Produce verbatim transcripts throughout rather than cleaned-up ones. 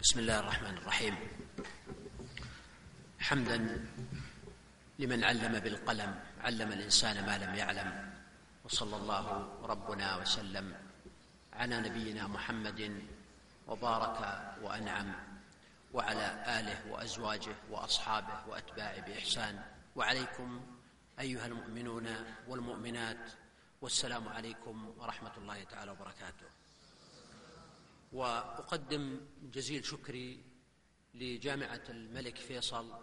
بسم الله الرحمن الرحيم. حمدا لمن علم بالقلم علم الإنسان ما لم يعلم، وصلى الله ربنا وسلم على نبينا محمد وبارك وأنعم وعلى آله وأزواجه وأصحابه وأتباعه بإحسان. وعليكم أيها المؤمنون والمؤمنات، والسلام عليكم ورحمة الله تعالى وبركاته. وأقدم جزيل شكري لجامعة الملك فيصل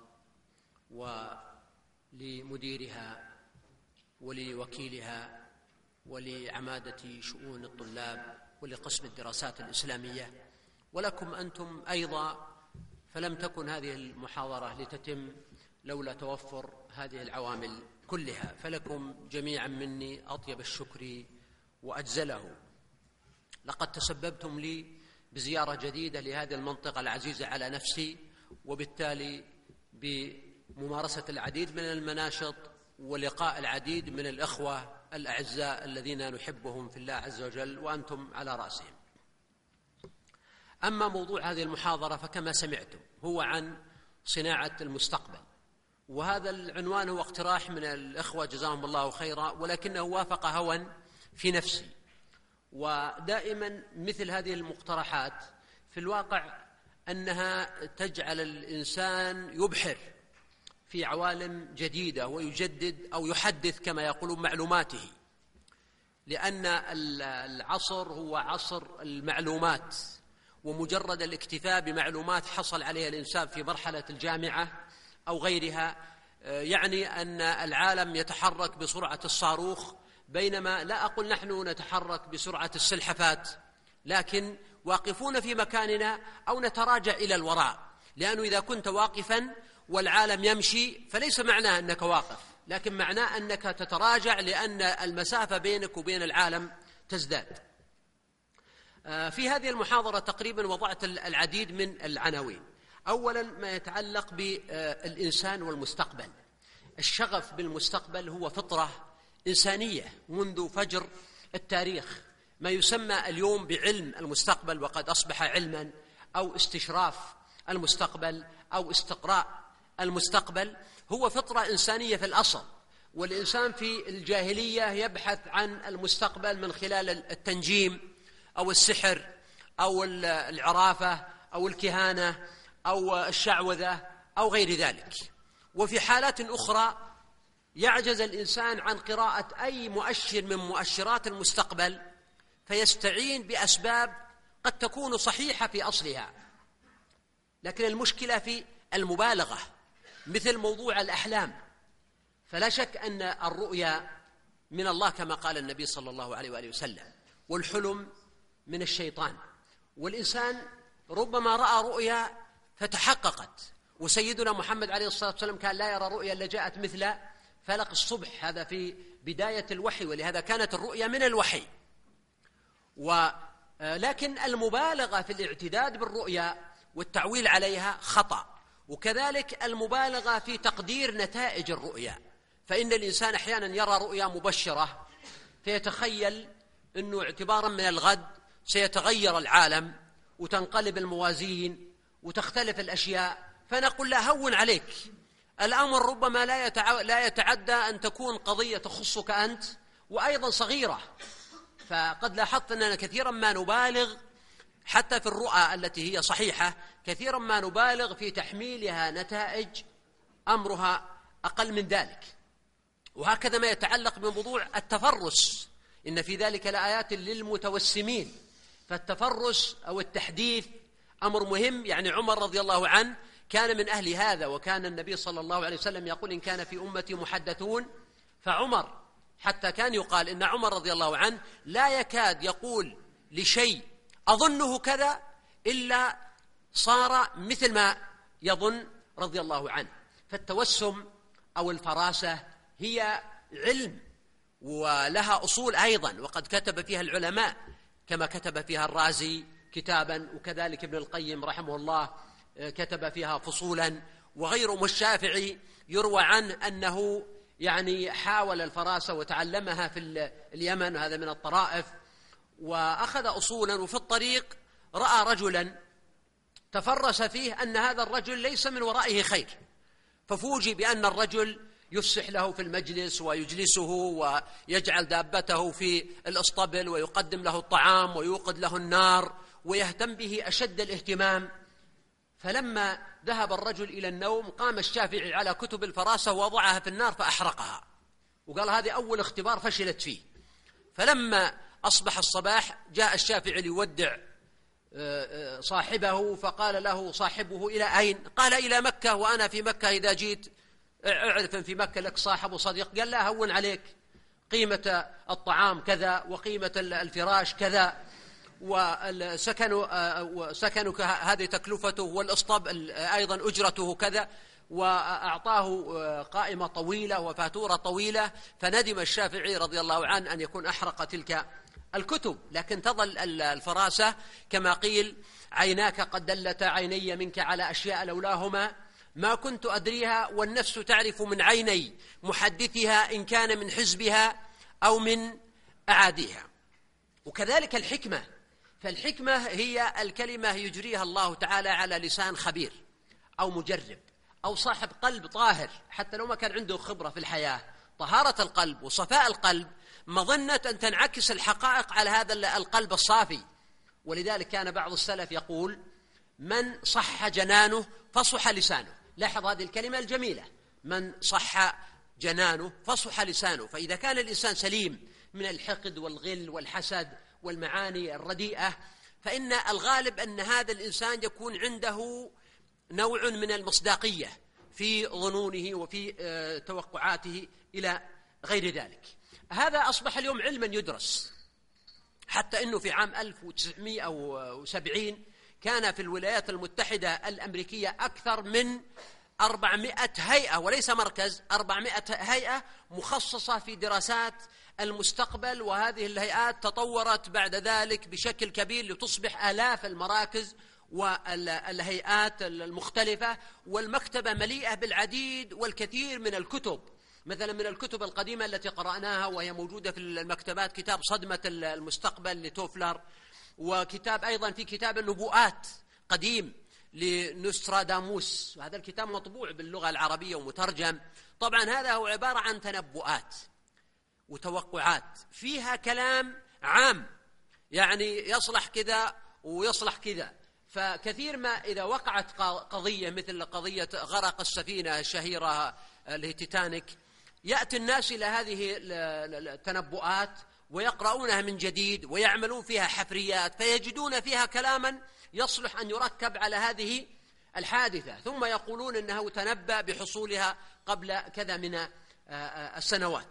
ولمديرها ولوكيلها ولعمادة شؤون الطلاب ولقسم الدراسات الإسلامية، ولكم أنتم أيضا، فلم تكن هذه المحاضرة لتتم لولا توفر هذه العوامل كلها، فلكم جميعا مني أطيب الشكر وأجزله. لقد تسببتم لي بزيارة جديدة لهذه المنطقة العزيزة على نفسي، وبالتالي بممارسة العديد من المناشط ولقاء العديد من الإخوة الأعزاء الذين نحبهم في الله عز وجل، وأنتم على رأسهم. أما موضوع هذه المحاضرة فكما سمعتم هو عن صناعة المستقبل، وهذا العنوان هو اقتراح من الإخوة جزاهم الله خيرا، ولكنه وافق هوى في نفسي. ودائما مثل هذه المقترحات في الواقع أنها تجعل الإنسان يبحر في عوالم جديدة ويجدد أو يحدث كما يقولون معلوماته، لأن العصر هو عصر المعلومات، ومجرد الاكتفاء بمعلومات حصل عليها الإنسان في مرحلة الجامعة أو غيرها يعني أن العالم يتحرك بسرعة الصاروخ، بينما لا أقول نحن نتحرك بسرعة السلحفاة، لكن واقفون في مكاننا أو نتراجع إلى الوراء. لأنه إذا كنت واقفا والعالم يمشي فليس معناه أنك واقف، لكن معناه أنك تتراجع، لأن المسافة بينك وبين العالم تزداد. في هذه المحاضرة تقريبا وضعت العديد من العناوين. أولا ما يتعلق بالإنسان والمستقبل. الشغف بالمستقبل هو فطرة إنسانية منذ فجر التاريخ. ما يسمى اليوم بعلم المستقبل وقد أصبح علما، أو استشراف المستقبل أو استقراء المستقبل، هو فطرة إنسانية في الأصل. والإنسان في الجاهلية يبحث عن المستقبل من خلال التنجيم أو السحر أو العرافة أو الكهانة أو الشعوذة أو غير ذلك. وفي حالات أخرى يعجز الإنسان عن قراءة أي مؤشر من مؤشرات المستقبل، فيستعين بأسباب قد تكون صحيحة في أصلها، لكن المشكلة في المبالغة، مثل موضوع الأحلام. فلا شك أن الرؤيا من الله كما قال النبي صلى الله عليه وآله وسلم، والحلم من الشيطان. والإنسان ربما رأى رؤيا فتحققت، وسيدنا محمد عليه الصلاة والسلام كان لا يرى رؤيا إلا جاءت مثل فلق الصبح، هذا في بداية الوحي، ولهذا كانت الرؤيا من الوحي. ولكن المبالغة في الاعتداد بالرؤيا والتعويل عليها خطأ، وكذلك المبالغة في تقدير نتائج الرؤيا. فإن الإنسان أحيانا يرى رؤيا مبشرة فيتخيل أنه اعتبارا من الغد سيتغير العالم وتنقلب الموازين وتختلف الأشياء، فنقول لا، هون عليك، الأمر ربما لا يتع... لا يتعدى أن تكون قضية تخصك أنت وأيضا صغيرة. فقد لاحظت أننا كثيرا ما نبالغ حتى في الرؤى التي هي صحيحة، كثيرا ما نبالغ في تحميلها نتائج أمرها أقل من ذلك. وهكذا ما يتعلق بموضوع التفرس، إن في ذلك لآيات للمتوسمين. فالتفرس أو التحديث أمر مهم. يعني عمر رضي الله عنه كان من أهل هذا، وكان النبي صلى الله عليه وسلم يقول إن كان في أمتي محدثون فعمر، حتى كان يقال إن عمر رضي الله عنه لا يكاد يقول لشيء أظنه كذا إلا صار مثل ما يظن رضي الله عنه. فالتوسم أو الفراسة هي علم ولها أصول أيضا، وقد كتب فيها العلماء كما كتب فيها الرازي كتابا، وكذلك ابن القيم رحمه الله كتب فيها فصولا، وغيره الشافعي يروى عنه أنه يعني حاول الفراسة وتعلمها في اليمن، هذا من الطرائف، وأخذ أصولا. وفي الطريق رأى رجلا تفرس فيه أن هذا الرجل ليس من ورائه خير، ففوجئ بأن الرجل يفسح له في المجلس ويجلسه ويجعل دابته في الاسطبل ويقدم له الطعام ويوقد له النار ويهتم به أشد الاهتمام. فلما ذهب الرجل إلى النوم قام الشافعي على كتب الفراسة ووضعها في النار فأحرقها، وقال هذه أول اختبار فشلت فيه. فلما أصبح الصباح جاء الشافعي ليودع صاحبه، فقال له صاحبه إلى أين؟ قال إلى مكة، وأنا في مكة إذا جيت اعرف أن في مكة لك صاحب وصديق. قال لا، هون عليك، قيمة الطعام كذا وقيمة الفراش كذا وسكنك هذه تكلفته، والاسطبل أيضا أجرته كذا، وأعطاه قائمة طويلة وفاتورة طويلة. فندم الشافعي رضي الله عنه أن يكون أحرق تلك الكتب، لكن تظل الفراسة كما قيل: عيناك قد دلتا عيني منك على أشياء لولاهما ما كنت أدريها، والنفس تعرف من عيني محدثها إن كان من حزبها أو من أعاديها. وكذلك الحكمة، فالحكمة هي الكلمة يجريها الله تعالى على لسان خبير أو مجرب أو صاحب قلب طاهر، حتى لو ما كان عنده خبرة في الحياة. طهارة القلب وصفاء القلب مظنة أن تنعكس الحقائق على هذا القلب الصافي. ولذلك كان بعض السلف يقول: من صح جنانه فصح لسانه. لاحظ هذه الكلمة الجميلة: من صح جنانه فصح لسانه. فإذا كان الإنسان سليم من الحقد والغل والحسد والمعاني الرديئة، فإن الغالب أن هذا الإنسان يكون عنده نوع من المصداقية في ظنونه وفي توقعاته إلى غير ذلك. هذا أصبح اليوم علما يدرس، حتى أنه في عام ألف وتسعمائة وسبعين كان في الولايات المتحدة الأمريكية أكثر من أربعمائة هيئة، وليس مركز، أربعمائة هيئة مخصصة في دراسات المستقبل. وهذه الهيئات تطورت بعد ذلك بشكل كبير لتصبح آلاف المراكز والهيئات المختلفة، والمكتبة مليئة بالعديد والكثير من الكتب. مثلا من الكتب القديمة التي قرأناها وهي موجودة في المكتبات كتاب صدمة المستقبل لتوفلر، وكتاب أيضا في كتاب النبوءات قديم لنوستراداموس، وهذا الكتاب مطبوع باللغة العربية ومترجم. طبعا هذا هو عبارة عن تنبؤات وتوقعات فيها كلام عام، يعني يصلح كذا ويصلح كذا. فكثير ما إذا وقعت قضية مثل قضية غرق السفينة الشهيرة التيتانيك، يأتي الناس إلى هذه التنبؤات ويقرؤونها من جديد ويعملون فيها حفريات، فيجدون فيها كلاما يصلح أن يركب على هذه الحادثة، ثم يقولون إنه تنبأ بحصولها قبل كذا من السنوات.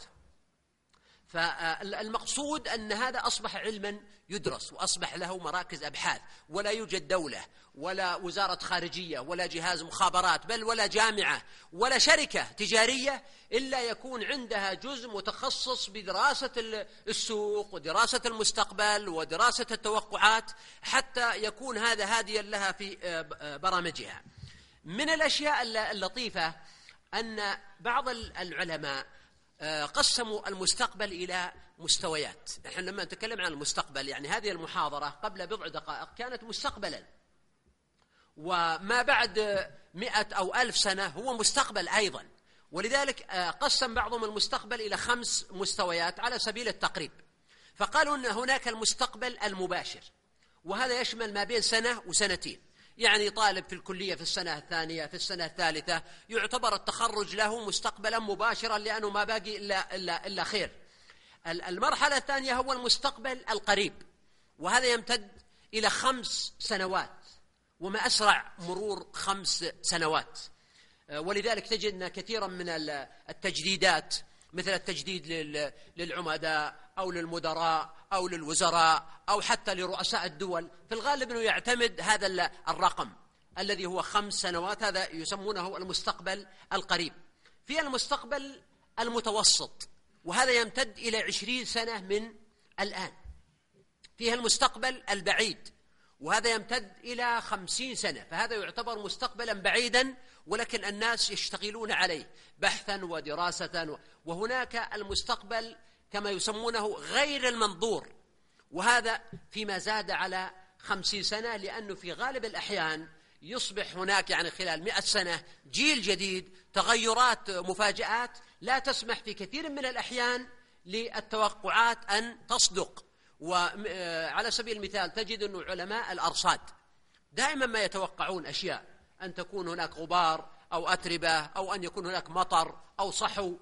فالمقصود أن هذا أصبح علما يدرس وأصبح له مراكز أبحاث، ولا يوجد دولة ولا وزارة خارجية ولا جهاز مخابرات بل ولا جامعة ولا شركة تجارية إلا يكون عندها جزء متخصص بدراسة السوق ودراسة المستقبل ودراسة التوقعات، حتى يكون هذا هاديا لها في برامجها. من الأشياء اللطيفة أن بعض العلماء قسموا المستقبل إلى مستويات. نحن لما نتكلم عن المستقبل، يعني هذه المحاضرة قبل بضع دقائق كانت مستقبلا، وما بعد مئة أو ألف سنة هو مستقبل أيضا. ولذلك قسم بعضهم المستقبل إلى خمس مستويات على سبيل التقريب. فقالوا أن هناك المستقبل المباشر، وهذا يشمل ما بين سنة وسنتين، يعني طالب في الكلية في السنة الثانية في السنة الثالثة يعتبر التخرج له مستقبلا مباشرا، لأنه ما باقي إلا, إلا, إلا خير. المرحلة الثانية هو المستقبل القريب، وهذا يمتد إلى خمس سنوات، وما أسرع مرور خمس سنوات. ولذلك تجد أن كثيرا من التجديدات مثل التجديد للعمداء أو للمدراء أو للوزراء أو حتى لرؤساء الدول، في الغالب أنه يعتمد هذا الرقم الذي هو خمس سنوات، هذا يسمونه المستقبل القريب. في المستقبل المتوسط، وهذا يمتد إلى عشرين سنة من الآن. فيها المستقبل البعيد، وهذا يمتد إلى خمسين سنة، فهذا يعتبر مستقبلا بعيدا ولكن الناس يشتغلون عليه بحثا ودراسة. وهناك المستقبل كما يسمونه غير المنظور، وهذا فيما زاد على خمسين سنة، لأنه في غالب الأحيان يصبح هناك يعني خلال مئة سنة جيل جديد، تغيرات، مفاجآت لا تسمح في كثير من الأحيان للتوقعات أن تصدق. وعلى سبيل المثال تجد أن علماء الأرصاد دائما ما يتوقعون أشياء، أن تكون هناك غبار أو أتربة أو أن يكون هناك مطر أو صحو،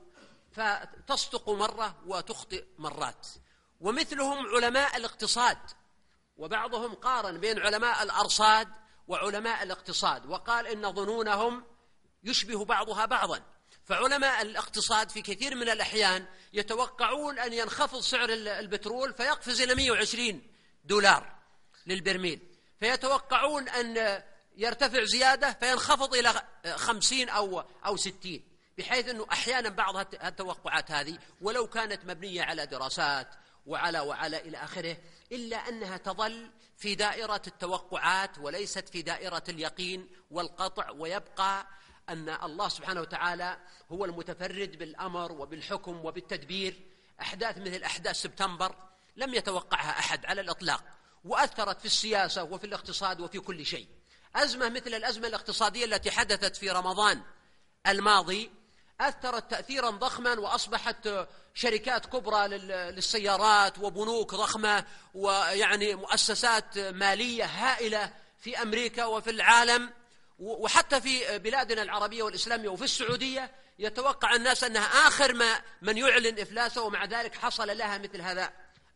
فتصدق مرة وتخطئ مرات. ومثلهم علماء الاقتصاد، وبعضهم قارن بين علماء الأرصاد وعلماء الاقتصاد وقال إن ظنونهم يشبه بعضها بعضا. فعلماء الاقتصاد في كثير من الأحيان يتوقعون أن ينخفض سعر البترول فيقفز إلى مئة وعشرين دولار للبرميل، فيتوقعون أن يرتفع زيادة فينخفض إلى خمسين أو أو ستين، بحيث أنه أحيانا بعض التوقعات هذه ولو كانت مبنية على دراسات وعلى وعلى إلى آخره، إلا أنها تظل في دائرة التوقعات وليست في دائرة اليقين والقطع، ويبقى أن الله سبحانه وتعالى هو المتفرد بالأمر وبالحكم وبالتدبير. أحداث مثل أحداث سبتمبر لم يتوقعها أحد على الإطلاق، وأثرت في السياسة وفي الاقتصاد وفي كل شيء. أزمة مثل الأزمة الاقتصادية التي حدثت في رمضان الماضي أثرت تأثيرا ضخما، وأصبحت شركات كبرى للسيارات وبنوك ضخمة ويعني مؤسسات مالية هائلة في أمريكا وفي العالم وحتى في بلادنا العربية والإسلامية وفي السعودية، يتوقع الناس أنها آخر ما من يعلن إفلاسه، ومع ذلك حصل لها مثل هذا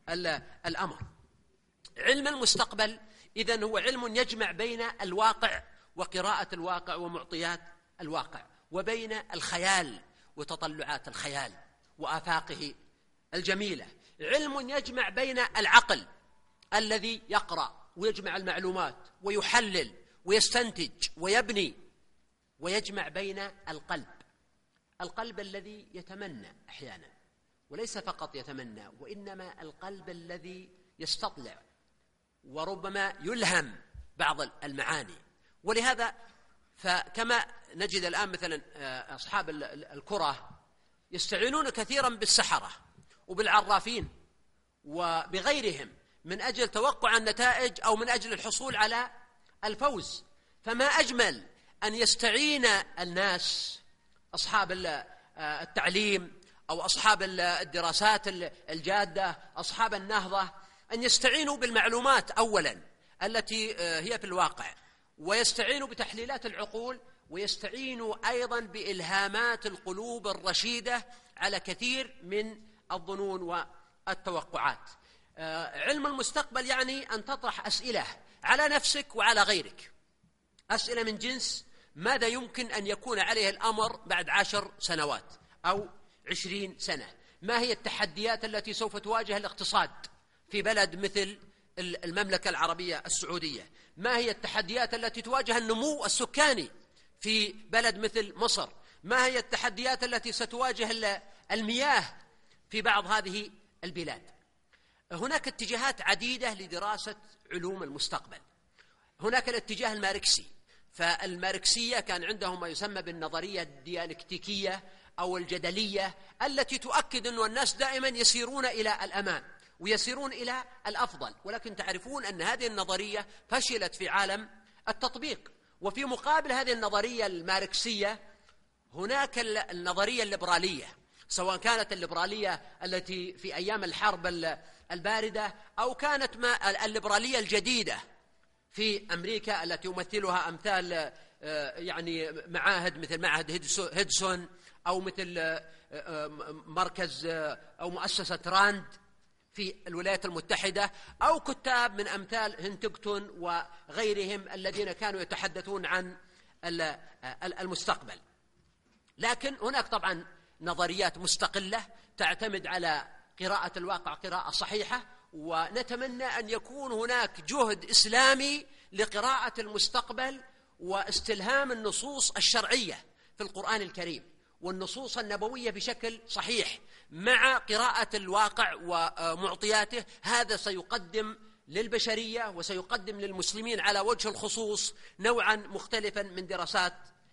الأمر. علم المستقبل إذن هو علم يجمع بين الواقع وقراءة الواقع ومعطيات الواقع، وبين الخيال وتطلعات الخيال وآفاقه الجميلة. علم يجمع بين العقل الذي يقرأ ويجمع المعلومات ويحلل ويستنتج ويبني، ويجمع بين القلب، القلب الذي يتمنى أحيانا، وليس فقط يتمنى، وإنما القلب الذي يستطلع وربما يلهم بعض المعاني. ولهذا فكما نجد الآن مثلا أصحاب الكرة يستعينون كثيرا بالسحرة وبالعرافين وبغيرهم من أجل توقع النتائج أو من أجل الحصول على الفوز. فما أجمل أن يستعين الناس أصحاب التعليم أو أصحاب الدراسات الجادة، أصحاب النهضة، أن يستعينوا بالمعلومات أولا التي هي في الواقع، ويستعينوا بتحليلات العقول، ويستعينوا أيضا بإلهامات القلوب الرشيدة على كثير من الظنون والتوقعات. علم المستقبل يعني أن تطرح أسئلة على نفسك وعلى غيرك، أسئلة من جنس ماذا يمكن أن يكون عليه الأمر بعد عشر سنوات أو عشرين سنة؟ ما هي التحديات التي سوف تواجه الاقتصاد في بلد مثل المملكة العربية السعودية؟ ما هي التحديات التي تواجه النمو السكاني في بلد مثل مصر؟ ما هي التحديات التي ستواجه المياه في بعض هذه البلاد؟ هناك اتجاهات عديدة لدراسة علوم المستقبل. هناك الاتجاه الماركسي، فالماركسية كان عندهم ما يسمى بالنظرية الديالكتيكية أو الجدلية، التي تؤكد أن الناس دائما يسيرون إلى الأمام ويسيرون إلى الأفضل، ولكن تعرفون أن هذه النظرية فشلت في عالم التطبيق. وفي مقابل هذه النظرية الماركسية هناك النظرية الليبرالية، سواء كانت الليبرالية التي في أيام الحرب الباردة أو كانت ما الليبرالية الجديدة في أمريكا التي يمثلها أمثال يعني معاهد مثل معهد هيدسون أو مثل مركز أو مؤسسة راند في الولايات المتحدة، أو كتاب من أمثال هنتغتون وغيرهم الذين كانوا يتحدثون عن المستقبل. لكن هناك طبعا نظريات مستقلة تعتمد على قراءة الواقع قراءة صحيحة، ونتمنى أن يكون هناك جهد إسلامي لقراءة المستقبل واستلهام النصوص الشرعية في القرآن الكريم والنصوص النبوية بشكل صحيح مع قراءة الواقع ومعطياته. هذا سيقدم للبشرية وسيقدم للمسلمين على وجه الخصوص نوعا مختلفا من دراسات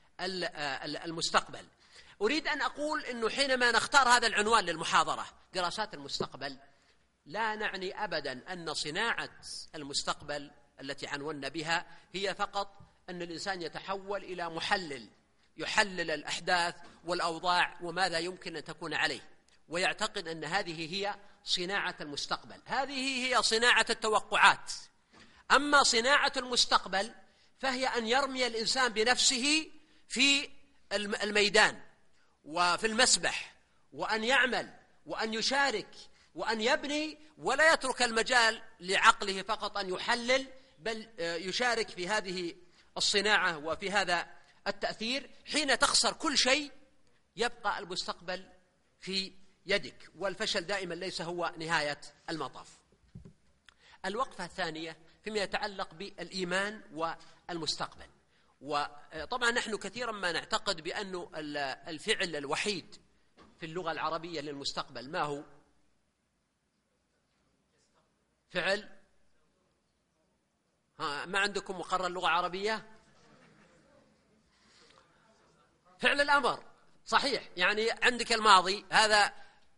المستقبل. أريد أن أقول أنه حينما نختار هذا العنوان للمحاضرة دراسات المستقبل لا نعني أبدا أن صناعة المستقبل التي عنونا بها هي فقط أن الإنسان يتحول إلى محلل، يحلل الأحداث والأوضاع وماذا يمكن أن تكون عليه، ويعتقد أن هذه هي صناعة المستقبل. هذه هي صناعة التوقعات. أما صناعة المستقبل فهي أن يرمي الإنسان بنفسه في الميدان وفي المسبح، وأن يعمل وأن يشارك وأن يبني، ولا يترك المجال لعقله فقط أن يحلل، بل يشارك في هذه الصناعة وفي هذا التأثير. حين تخسر كل شيء يبقى المستقبل في يدك، والفشل دائما ليس هو نهاية المطاف. الوقفة الثانية فيما يتعلق بالإيمان والمستقبل. وطبعا نحن كثيرا ما نعتقد بأن الفعل الوحيد في اللغة العربية للمستقبل ما هو؟ فعل ها ما عندكم مقرر لغة عربية؟ فعل الأمر، صحيح. يعني عندك الماضي هذا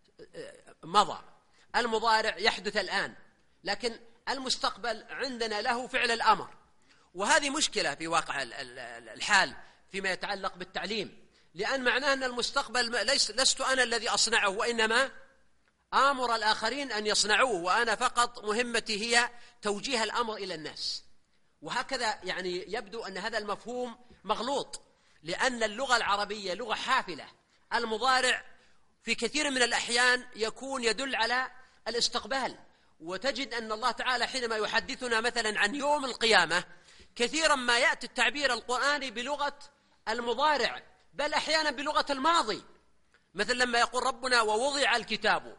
مضى، المضارع يحدث الآن، لكن المستقبل عندنا له فعل الأمر. وهذه مشكلة في واقع الحال فيما يتعلق بالتعليم، لأن معناه أن المستقبل ليس لست أنا الذي أصنعه، وإنما آمر الآخرين أن يصنعوه، وأنا فقط مهمتي هي توجيه الأمر إلى الناس. وهكذا يعني يبدو أن هذا المفهوم مغلوط، لأن اللغة العربية لغة حافلة. المضارع في كثير من الأحيان يكون يدل على الاستقبال، وتجد أن الله تعالى حينما يحدثنا مثلا عن يوم القيامة كثيرا ما يأتي التعبير القرآني بلغة المضارع، بل أحيانا بلغة الماضي. مثل لما يقول ربنا ووضع الكتاب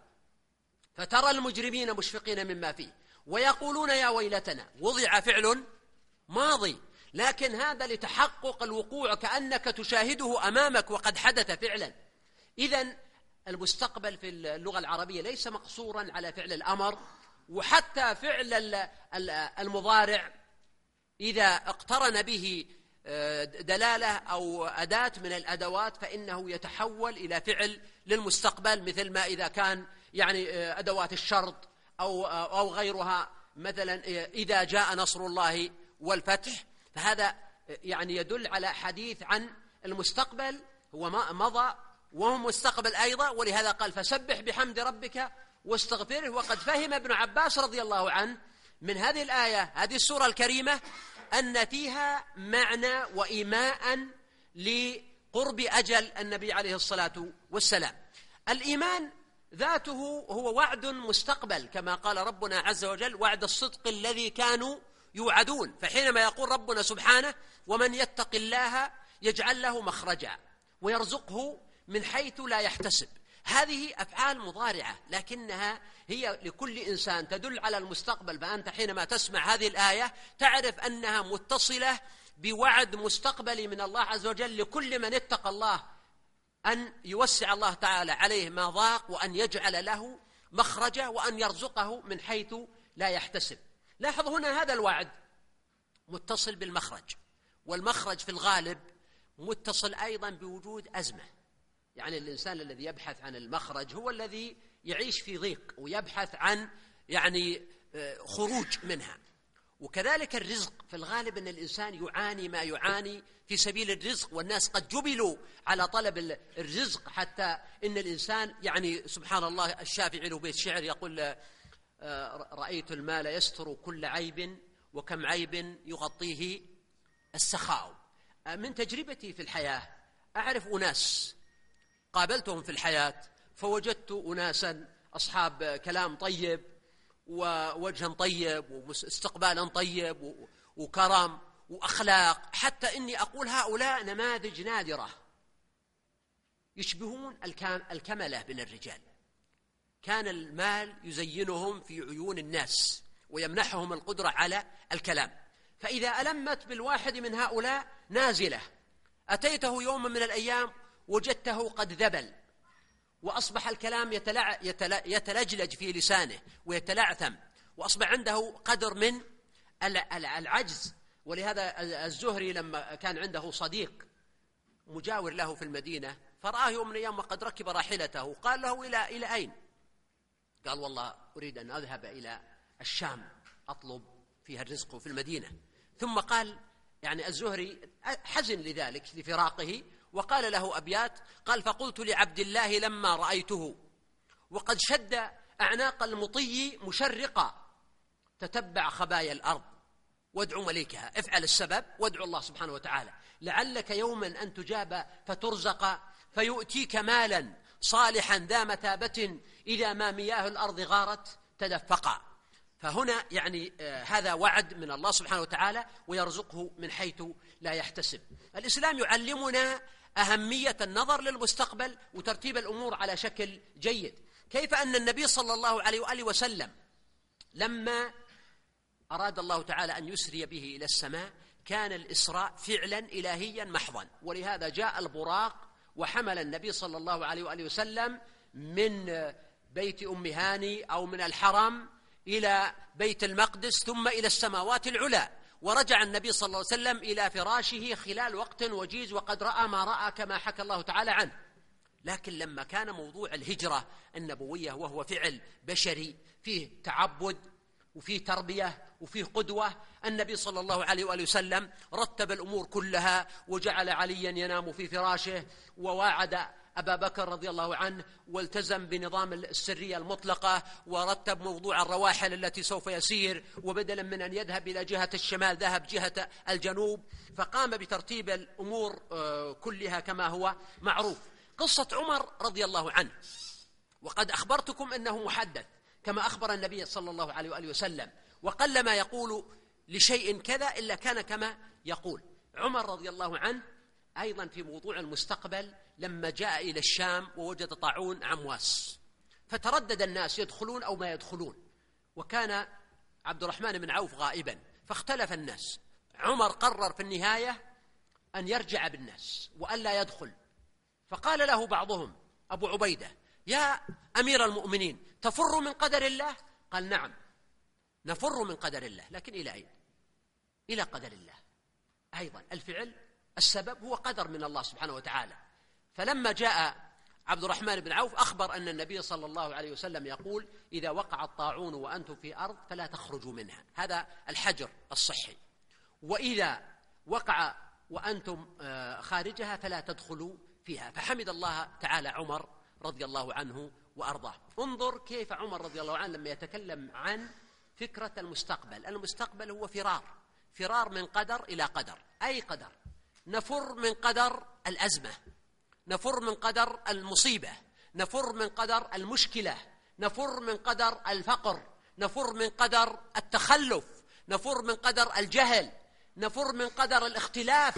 فترى المجرمين مشفقين مما فيه ويقولون يا ويلتنا. وضع فعل ماضي، لكن هذا لتحقق الوقوع، كأنك تشاهده أمامك وقد حدث فعلا. إذن المستقبل في اللغة العربية ليس مقصورا على فعل الأمر، وحتى فعل المضارع إذا اقترن به دلالة أو أداة من الأدوات فإنه يتحول إلى فعل للمستقبل، مثل ما إذا كان يعني أدوات الشرط أو أو غيرها، مثلا إذا جاء نصر الله والفتح، فهذا يعني يدل على حديث عن المستقبل، هو مضى وهو مستقبل أيضا. ولهذا قال فسبح بحمد ربك واستغفره. وقد فهم ابن عباس رضي الله عنه من هذه الآية هذه السورة الكريمة أن فيها معنى وإيماء لقرب أجل النبي عليه الصلاة والسلام. الإيمان ذاته هو وعد مستقبل، كما قال ربنا عز وجل وعد الصدق الذي كانوا يوعدون. فحينما يقول ربنا سبحانه ومن يتق الله يجعل له مخرجا ويرزقه من حيث لا يحتسب، هذه أفعال مضارعة لكنها هي لكل إنسان تدل على المستقبل. فأنت حينما تسمع هذه الآية تعرف أنها متصلة بوعد مستقبلي من الله عز وجل لكل من اتقى الله، أن يوسع الله تعالى عليه ما ضاق، وأن يجعل له مخرجا، وأن يرزقه من حيث لا يحتسب. لاحظ هنا هذا الوعد متصل بالمخرج، والمخرج في الغالب متصل أيضا بوجود أزمة. يعني الإنسان الذي يبحث عن المخرج هو الذي يعيش في ضيق ويبحث عن يعني خروج منها. وكذلك الرزق في الغالب أن الإنسان يعاني ما يعاني في سبيل الرزق، والناس قد جبلوا على طلب الرزق، حتى إن الإنسان يعني سبحان الله الشافعي له بيت شعر يقول رأيت المال يستر كل عيب وكم عيب يغطيه السخاء. من تجربتي في الحياة أعرف أناس قابلتهم في الحياة فوجدت أناسا أصحاب كلام طيب ووجها طيب واستقبالا طيب وكرم وأخلاق، حتى إني أقول هؤلاء نماذج نادرة يشبهون الكملة من الرجال. كان المال يزينهم في عيون الناس ويمنحهم القدرة على الكلام، فإذا ألمت بالواحد من هؤلاء نازلة أتيته يوم من الأيام وجدته قد ذبل، وأصبح الكلام يتلع يتل يتلجلج في لسانه ويتلعثم، وأصبح عنده قدر من العجز. ولهذا الزهري لما كان عنده صديق مجاور له في المدينة فرآه يوم من الأيام وقد ركب راحلته، قال له إلى إلى أين؟ قال والله أريد أن أذهب إلى الشام أطلب فيها الرزق في المدينة. ثم قال يعني الزهري حزن لذلك لفراقه، وقال له أبيات، قال: فقلت لعبد الله لما رأيته وقد شد أعناق المطي مشرقا، تتبع خبايا الأرض وادعو مليكها. افعل السبب وادعو الله سبحانه وتعالى، لعلك يوما أن تجاب فترزق، فيؤتيك مالا صالحا ذا مثابة، إذا ما مياه الأرض غارت تدفقا. فهنا يعني آه هذا وعد من الله سبحانه وتعالى، ويرزقه من حيث لا يحتسب. الإسلام يعلمنا أهمية النظر للمستقبل وترتيب الأمور على شكل جيد. كيف أن النبي صلى الله عليه وآله وسلم لما أراد الله تعالى أن يسري به إلى السماء كان الإسراء فعلا إلهيا محضا، ولهذا جاء البراق وحمل النبي صلى الله عليه وآله وسلم من بيت أم هاني أو من الحرم إلى بيت المقدس ثم إلى السماوات العلى، ورجع النبي صلى الله عليه وسلم إلى فراشه خلال وقت وجيز، وقد رأى ما رأى كما حكى الله تعالى عنه. لكن لما كان موضوع الهجرة النبوية وهو فعل بشري فيه تعبد وفيه تربية وفيه قدوة، النبي صلى الله عليه وآله وسلم رتب الأمور كلها، وجعل عليا ينام في فراشه، وواعد أبا بكر رضي الله عنه، والتزم بنظام السرية المطلقة، ورتب موضوع الرواحل التي سوف يسير، وبدلا من أن يذهب إلى جهة الشمال ذهب جهة الجنوب، فقام بترتيب الأمور كلها كما هو معروف. قصة عمر رضي الله عنه، وقد أخبرتكم أنه محدث كما أخبر النبي صلى الله عليه وآله وسلم، وقل ما يقول لشيء كذا إلا كان كما يقول. عمر رضي الله عنه أيضا في موضوع المستقبل لما جاء إلى الشام ووجد طاعون عمواس، فتردد الناس يدخلون أو ما يدخلون، وكان عبد الرحمن بن عوف غائبا، فاختلف الناس. عمر قرر في النهاية أن يرجع بالناس وألا يدخل، فقال له بعضهم أبو عبيدة: يا أمير المؤمنين تفر من قدر الله؟ قال: نعم نفر من قدر الله، لكن إلى أين؟ إلى قدر الله. أيضا الفعل السبب هو قدر من الله سبحانه وتعالى. فلما جاء عبد الرحمن بن عوف أخبر أن النبي صلى الله عليه وسلم يقول: إذا وقع الطاعون وأنتم في أرض فلا تخرجوا منها، هذا الحجر الصحي، وإذا وقع وأنتم خارجها فلا تدخلوا فيها. فحمد الله تعالى عمر رضي الله عنه وأرضاه. انظر كيف عمر رضي الله عنه لما يتكلم عن فكرة المستقبل. المستقبل هو فرار فرار من قدر إلى قدر. أي قدر؟ نفر من قدر الأزمة، نفر من قدر المصيبة، نفر من قدر المشكلة، نفر من قدر الفقر، نفر من قدر التخلف، نفر من قدر الجهل، نفر من قدر الاختلاف،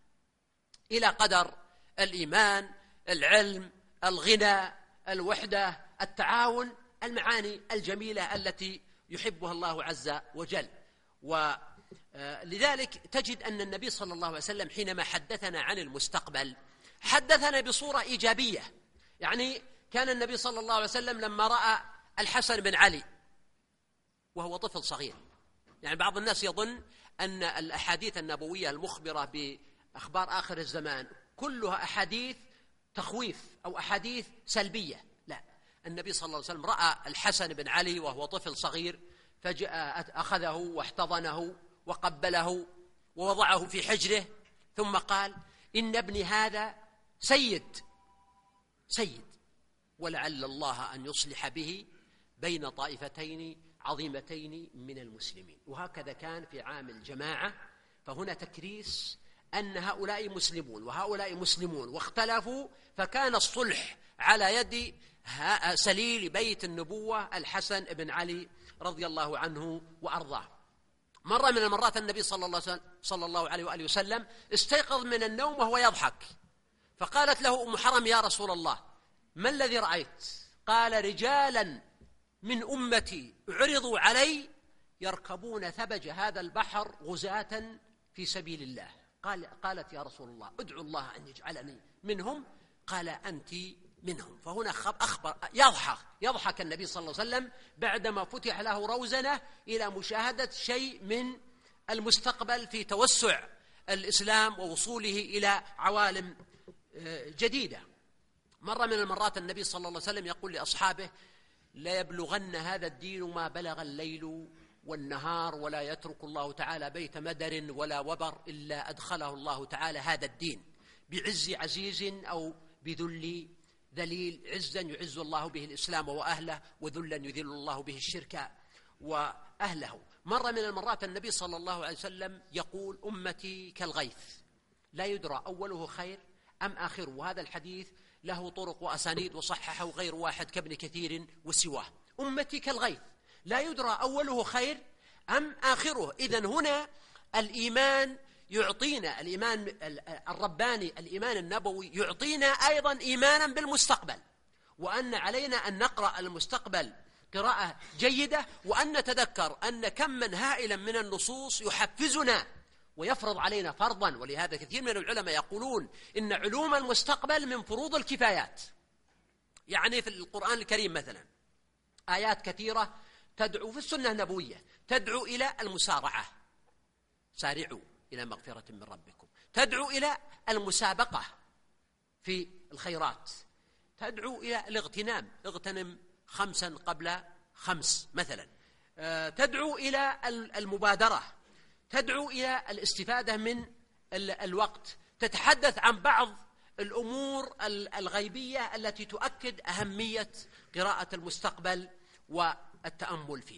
إلى قدر الإيمان، العلم، الغنى، الوحدة، التعاون، المعاني الجميلة التي يحبها الله عز وجل. ولذلك تجد أن النبي صلى الله عليه وسلم حينما حدثنا عن المستقبل حدثنا بصورة إيجابية. يعني كان النبي صلى الله عليه وسلم لما رأى الحسن بن علي وهو طفل صغير، يعني بعض الناس يظن أن الأحاديث النبوية المخبرة بأخبار آخر الزمان كلها أحاديث تخويف أو أحاديث سلبية. لا، النبي صلى الله عليه وسلم رأى الحسن بن علي وهو طفل صغير، فجاء أخذه واحتضنه وقبله ووضعه في حجره، ثم قال: إن ابني هذا سيد سيد ولعل الله أن يصلح به بين طائفتين عظيمتين من المسلمين. وهكذا كان في عام الجماعة، فهنا تكريس أن هؤلاء مسلمون وهؤلاء مسلمون واختلفوا، فكان الصلح على يد سليل بيت النبوة الحسن بن علي رضي الله عنه وأرضاه. مرة من المرات النبي صلى الله صلى الله عليه وآله وسلم استيقظ من النوم وهو يضحك، فقالت له أم حرم: يا رسول الله ما الذي رأيت؟ قال: رجالا من أمتي عرضوا علي يركبون ثبج هذا البحر غزاة في سبيل الله. قال قالت: يا رسول الله ادعو الله أن يجعلني منهم. قال: أنت منهم. فهنا أخبر يضحك يضحك النبي صلى الله عليه وسلم بعدما فتح له روزنة إلى مشاهدة شيء من المستقبل في توسع الإسلام ووصوله إلى عوالم جديدة. مرة من المرات النبي صلى الله عليه وسلم يقول لأصحابه: لا يبلغن هذا الدين ما بلغ الليل والنهار، ولا يترك الله تعالى بيت مدر ولا وبر إلا أدخله الله تعالى هذا الدين بعز عزيز أو بذل ذليل. عزا يعز الله به الإسلام وأهله، وذلا يذل الله به الشرك وأهله. مرة من المرات النبي صلى الله عليه وسلم يقول: أمتي كالغيث لا يدرى أوله خير أم آخره. وهذا الحديث له طرق وأسانيد وصححه غير واحد كابن كثير وسواه. أمتي كالغيث لا يدرى أوله خير أم آخره. إذن هنا الإيمان يعطينا، الإيمان الرباني، الإيمان النبوي يعطينا أيضا إيمانا بالمستقبل، وأن علينا أن نقرأ المستقبل قراءة جيدة، وأن نتذكر أن كما هائلا من النصوص يحفزنا ويفرض علينا فرضا. ولهذا كثير من العلماء يقولون إن علوم المستقبل من فروض الكفايات. يعني في القرآن الكريم مثلا آيات كثيرة تدعو، في السنة النبوية تدعو إلى المسارعة، سارعوا إلى مغفرة من ربكم، تدعو إلى المسابقة في الخيرات، تدعو إلى الاغتنام، اغتنم خمسا قبل خمس مثلا، تدعو إلى المبادرة، تدعو إلى الاستفادة من الوقت، تتحدث عن بعض الأمور الغيبية التي تؤكد أهمية قراءة المستقبل والتأمل فيه.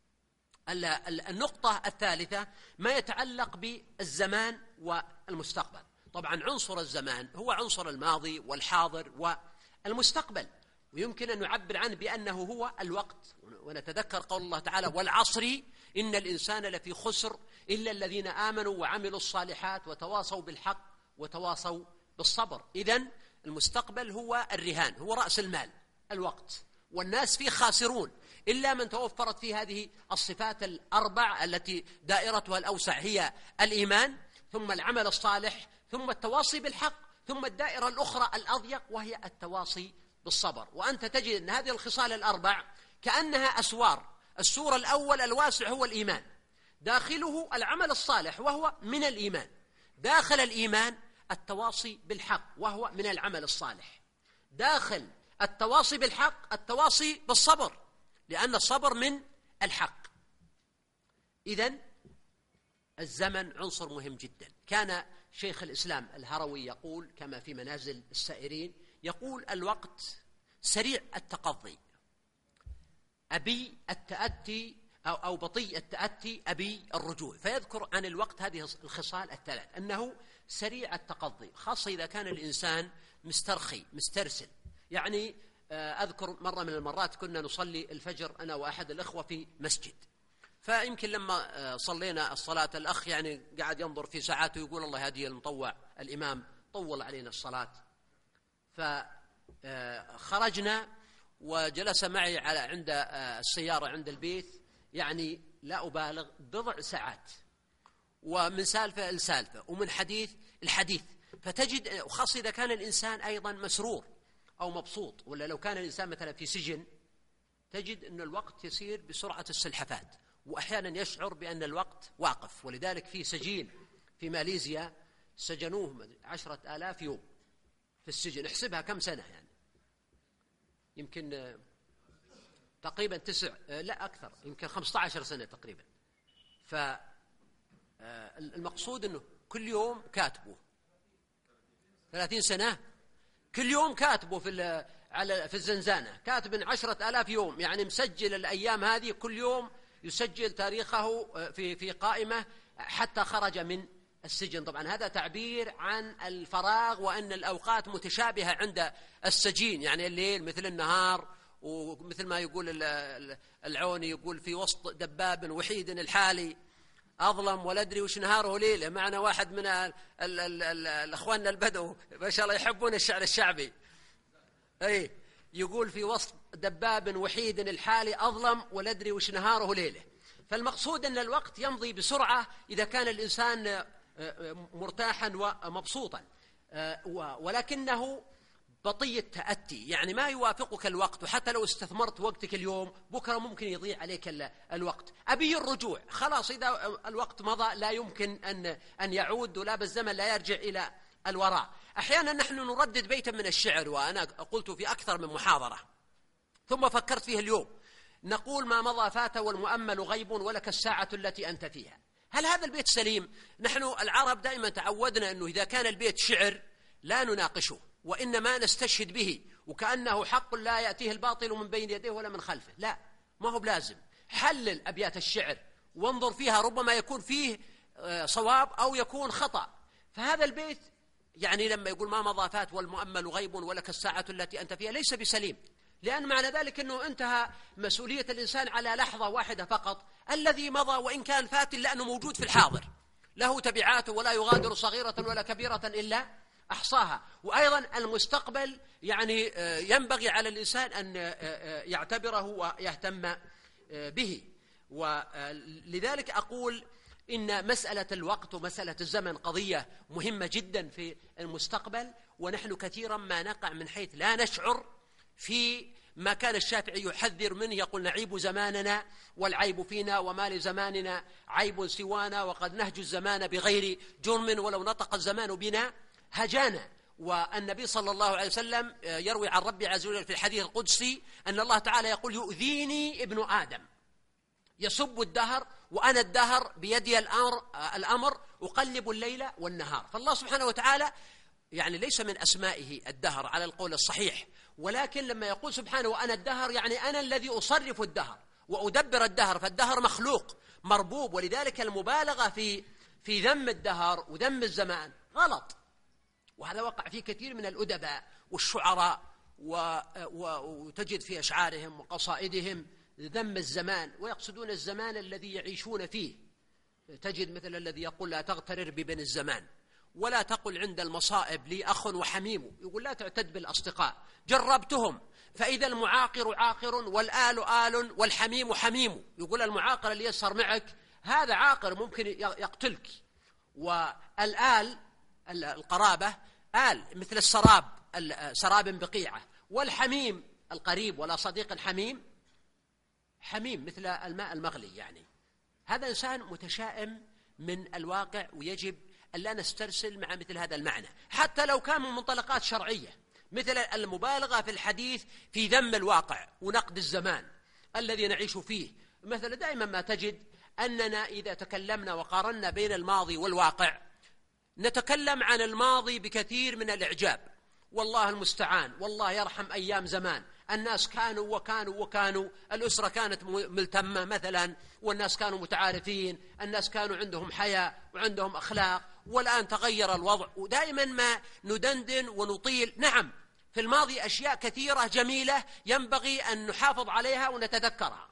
النقطة الثالثة ما يتعلق بالزمان والمستقبل. طبعا عنصر الزمان هو عنصر الماضي والحاضر والمستقبل، ويمكن أن نعبر عنه بأنه هو الوقت. ونتذكر قول الله تعالى: والعصر إن الإنسان لفي خسر إلا الذين آمنوا وعملوا الصالحات وتواصوا بالحق وتواصوا بالصبر. إذن المستقبل هو الرهان، هو رأس المال، الوقت، والناس فيه خاسرون إلا من توفرت في هذه الصفات الأربع التي دائرتها الأوسع هي الإيمان، ثم العمل الصالح، ثم التواصي بالحق، ثم الدائرة الأخرى الأضيق وهي التواصي بالصبر. وأنت تجد أن هذه الخصال الأربع كأنها أسوار. السور الأول الواسع هو الإيمان، داخله العمل الصالح وهو من الإيمان، داخل الإيمان التواصي بالحق وهو من العمل الصالح، داخل التواصي بالحق التواصي بالصبر لأن الصبر من الحق. إذن الزمن عنصر مهم جدا. كان شيخ الإسلام الهروي يقول كما في منازل السائرين، يقول: الوقت سريع التقضي، أبي التأتي أو, أو بطيء التأتي أبي الرجوع. فيذكر عن الوقت هذه الخصال الثلاث، أنه سريع التقضي، خاصة إذا كان الإنسان مسترخي مسترسل. يعني أذكر مرة من المرات كنا نصلي الفجر أنا وأحد الأخوة في مسجد، فيمكن لما صلينا الصلاة الأخ يعني قاعد ينظر في ساعاته يقول: الله هدي المطوع، الإمام طول علينا الصلاة. فخرجنا وجلس معي على عند السيارة عند البيت، يعني لا أبالغ بضع ساعات، ومن سالفة لسالفة ومن حديث الحديث. فتجد وخاصة إذا كان الإنسان أيضا مسرور أو مبسوط، ولا لو كان الإنسان مثلا في سجن تجد أن الوقت يسير بسرعة السلحفاة، وأحيانا يشعر بأن الوقت واقف. ولذلك في سجين في ماليزيا سجنوه عشرة آلاف يوم في السجن، احسبها كم سنة يعني، يمكن تقريبا تسع لا أكثر، يمكن خمسة عشر سنة تقريبا. فالمقصود أنه كل يوم كاتبه ثلاثين سنة، كل يوم كاتبه في على في الزنزانة، كاتب عشرة آلاف يوم، يعني مسجل الأيام هذه، كل يوم يسجل تاريخه في في قائمة حتى خرج من السجن. طبعا هذا تعبير عن الفراغ، وأن الأوقات متشابهة عند السجين، يعني الليل مثل النهار، ومثل ما يقول العوني يقول: في وسط دباب وحيد الحالي أظلم ولا أدري وش نهاره ليلة. معنا واحد من الأخوان البدو ما شاء الله يحبون الشعر الشعبي، أي يقول: في وسط دباب وحيد الحالي أظلم ولا أدري وش نهاره ليلة. فالمقصود أن الوقت يمضي بسرعة إذا كان الإنسان مرتاحا ومبسوطا، ولكنه بطيء التأتي، يعني ما يوافقك الوقت، وحتى لو استثمرت وقتك اليوم بكرة ممكن يضيع عليك الوقت. أبي الرجوع، خلاص إذا الوقت مضى لا يمكن أن أن يعود، ولا بالزمن لا يرجع إلى الوراء. أحيانا نحن نردد بيتا من الشعر، وأنا قلت في أكثر من محاضرة ثم فكرت فيه اليوم، نقول ما مضى فات والمؤمل غيب ولك الساعة التي أنت فيها. هل هذا البيت سليم؟ نحن العرب دائما تعودنا أنه إذا كان البيت شعر لا نناقشه، وإنما نستشهد به وكأنه حق لا يأتيه الباطل من بين يديه ولا من خلفه. لا، ما هو بلازم. حلل أبيات الشعر وانظر فيها، ربما يكون فيه صواب أو يكون خطأ. فهذا البيت يعني لما يقول ما مضى فات والمؤمل غيب ولك الساعة التي أنت فيها ليس بسليم، لأن معنى ذلك أنه انتهى مسؤولية الإنسان على لحظة واحدة فقط. الذي مضى وإن كان فات لأنه موجود في الحاضر له تبعاته ولا يغادر صغيرة ولا كبيرة إلا أحصاها. وأيضا المستقبل يعني ينبغي على الإنسان أن يعتبره ويهتم به. ولذلك أقول إن مسألة الوقت ومسألة الزمن قضية مهمة جدا في المستقبل، ونحن كثيرا ما نقع من حيث لا نشعر في ما كان الشافعي يحذر منه، يقول نعيب زماننا والعيب فينا وما لزماننا عيب سوانا وقد نهج الزمان بغير جرم ولو نطق الزمان بنا هجانا. والنبي صلى الله عليه وسلم يروي عن ربي عز وجل في الحديث القدسي أن الله تعالى يقول يؤذيني ابن آدم يسب الدهر وأنا الدهر بيدي الأمر, الأمر أقلب الليل والنهار. فالله سبحانه وتعالى يعني ليس من أسمائه الدهر على القول الصحيح، ولكن لما يقول سبحانه وأنا الدهر يعني أنا الذي أصرف الدهر وأدبر الدهر، فالدهر مخلوق مربوب. ولذلك المبالغة في في ذم الدهر وذم الزمان غلط، وهذا وقع في كثير من الأدباء والشعراء، وتجد في أشعارهم وقصائدهم ذم الزمان، ويقصدون الزمان الذي يعيشون فيه. تجد مثل الذي يقول لا تغترر ببن الزمان ولا تقل عند المصائب لي أخ وحميم، يقول لا تعتد بالأصدقاء جربتهم فإذا المعاقر عاقر والآل آل والحميم حميم، يقول المعاقر اللي يسهر معك هذا عاقر ممكن يقتلك، والآل القرابة آل مثل السراب سراب بقيعة، والحميم القريب ولا صديق حميم حميم مثل الماء المغلي. يعني هذا إنسان متشائم من الواقع، ويجب ألا نسترسل مع مثل هذا المعنى حتى لو كان من منطلقات شرعية، مثل المبالغة في الحديث في ذم الواقع ونقد الزمان الذي نعيش فيه. مثلا دائما ما تجد أننا إذا تكلمنا وقارنا بين الماضي والواقع نتكلم عن الماضي بكثير من الإعجاب، والله المستعان، والله يرحم أيام زمان، الناس كانوا وكانوا وكانوا، الأسرة كانت ملتمة مثلا، والناس كانوا متعارفين، الناس كانوا عندهم حياة وعندهم أخلاق، والآن تغير الوضع. ودائما ما ندندن ونطيل. نعم في الماضي أشياء كثيرة جميلة ينبغي أن نحافظ عليها ونتذكرها،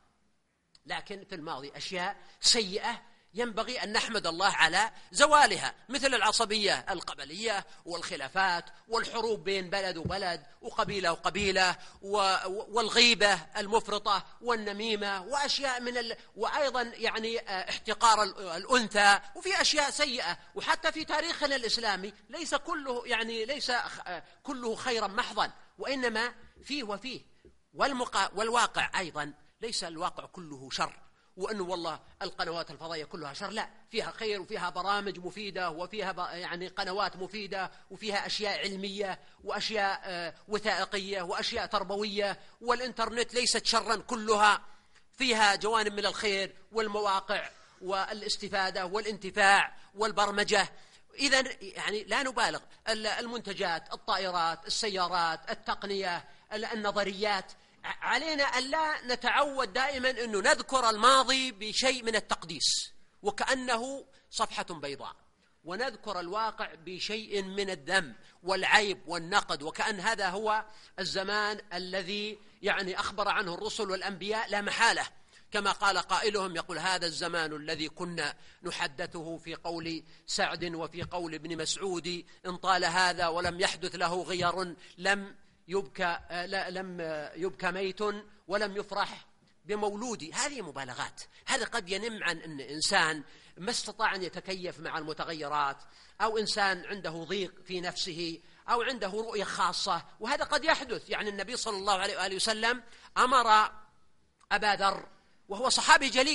لكن في الماضي أشياء سيئة ينبغي أن نحمد الله على زوالها، مثل العصبية القبلية والخلافات والحروب بين بلد وبلد وقبيلة وقبيلة والغيبة المفرطة والنميمة وأشياء من ال... وأيضا يعني احتقار الأنثى، وفي أشياء سيئة. وحتى في تاريخنا الإسلامي ليس كله يعني ليس كله خيرا محضا، وإنما فيه وفيه. والمقا... والواقع أيضا ليس الواقع كله شر، وأنه والله القنوات الفضائية كلها شر، لا، فيها خير وفيها برامج مفيدة وفيها يعني قنوات مفيدة وفيها أشياء علمية وأشياء وثائقية وأشياء تربوية. والإنترنت ليست شرا كلها، فيها جوانب من الخير والمواقع والاستفادة والانتفاع والبرمجة. إذن يعني لا نبالغ. المنتجات، الطائرات، السيارات، التقنية، النظريات، علينا ألا نتعود دائما أنه نذكر الماضي بشيء من التقديس وكأنه صفحة بيضاء، ونذكر الواقع بشيء من الذم والعيب والنقد، وكأن هذا هو الزمان الذي يعني أخبر عنه الرسل والأنبياء لا محالة، كما قال قائلهم يقول هذا الزمان الذي كنا نحدثه في قول سعد وفي قول ابن مسعود، إن طال هذا ولم يحدث له غير لم يبكى لا لم يبكى ميت ولم يفرح بمولودي. هذه مبالغات. هذا قد ينم عن أن إنسان ما استطاع أن يتكيف مع المتغيرات، أو إنسان عنده ضيق في نفسه، أو عنده رؤية خاصة، وهذا قد يحدث. يعني النبي صلى الله عليه وآله وسلم أمر أبا ذر وهو صحابي جليل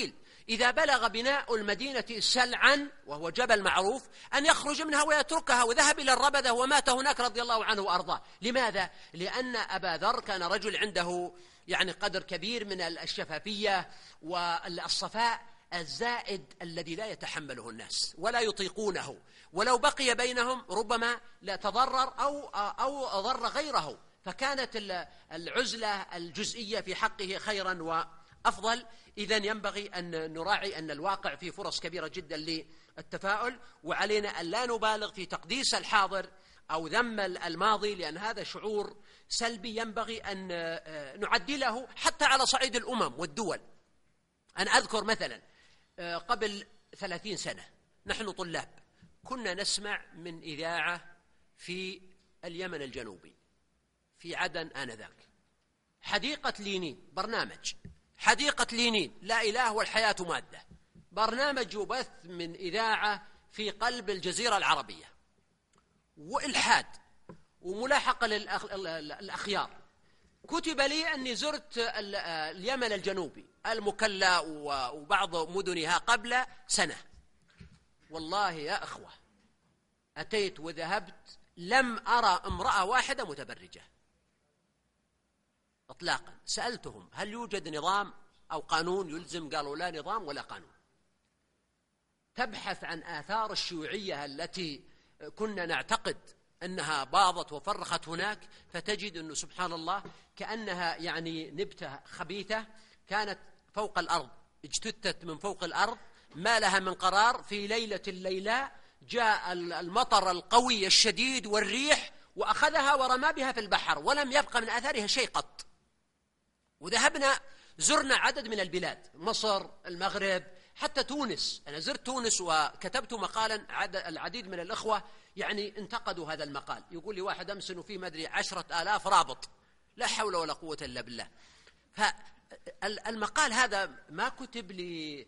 إذا بلغ بناء المدينة سلعا وهو جبل معروف أن يخرج منها ويتركها، وذهب إلى الربذة ومات هناك رضي الله عنه وأرضاه. لماذا؟ لأن أبا ذر كان رجل عنده يعني قدر كبير من الشفافية والصفاء الزائد الذي لا يتحمله الناس ولا يطيقونه، ولو بقي بينهم ربما لا تضرر أو أو ضر غيره، فكانت العزلة الجزئية في حقه خيرا وأفضل. إذن ينبغي أن نراعي أن الواقع فيه فرص كبيرة جدا للتفاؤل، وعلينا أن لا نبالغ في تقديس الحاضر أو ذم الماضي، لأن هذا شعور سلبي ينبغي أن نعدله حتى على صعيد الأمم والدول. أنا أذكر مثلا قبل ثلاثين سنة نحن طلاب كنا نسمع من إذاعة في اليمن الجنوبي في عدن آنذاك، حديقة لينين، برنامج حديقة لينين، لا إله والحياة مادة، برنامج يبث من إذاعة في قلب الجزيرة العربية، وإلحاد وملاحقة للأخيار. كتب لي أني زرت اليمن الجنوبي المكلا وبعض مدنها قبل سنة. والله يا أخوة أتيت وذهبت لم أرى امرأة واحدة متبرجة إطلاقا. سألتهم هل يوجد نظام أو قانون يلزم؟ قالوا لا نظام ولا قانون. تبحث عن آثار الشيوعية التي كنا نعتقد أنها باضت وفرخت هناك، فتجد أنه سبحان الله كأنها يعني نبتة خبيثة كانت فوق الأرض، اجتثت من فوق الأرض ما لها من قرار. في ليلة الليلة جاء المطر القوي الشديد والريح وأخذها ورمى بها في البحر، ولم يبقى من آثارها شيء قط. وذهبنا زرنا عدد من البلاد، مصر، المغرب، حتى تونس. أنا زرت تونس وكتبت مقالا، العديد من الأخوة يعني انتقدوا هذا المقال. يقول لي واحد أمس إنه في ما أدري عشرة آلاف رابط، لا حول ولا قوة إلا بالله. فالمقال هذا ما كتب لي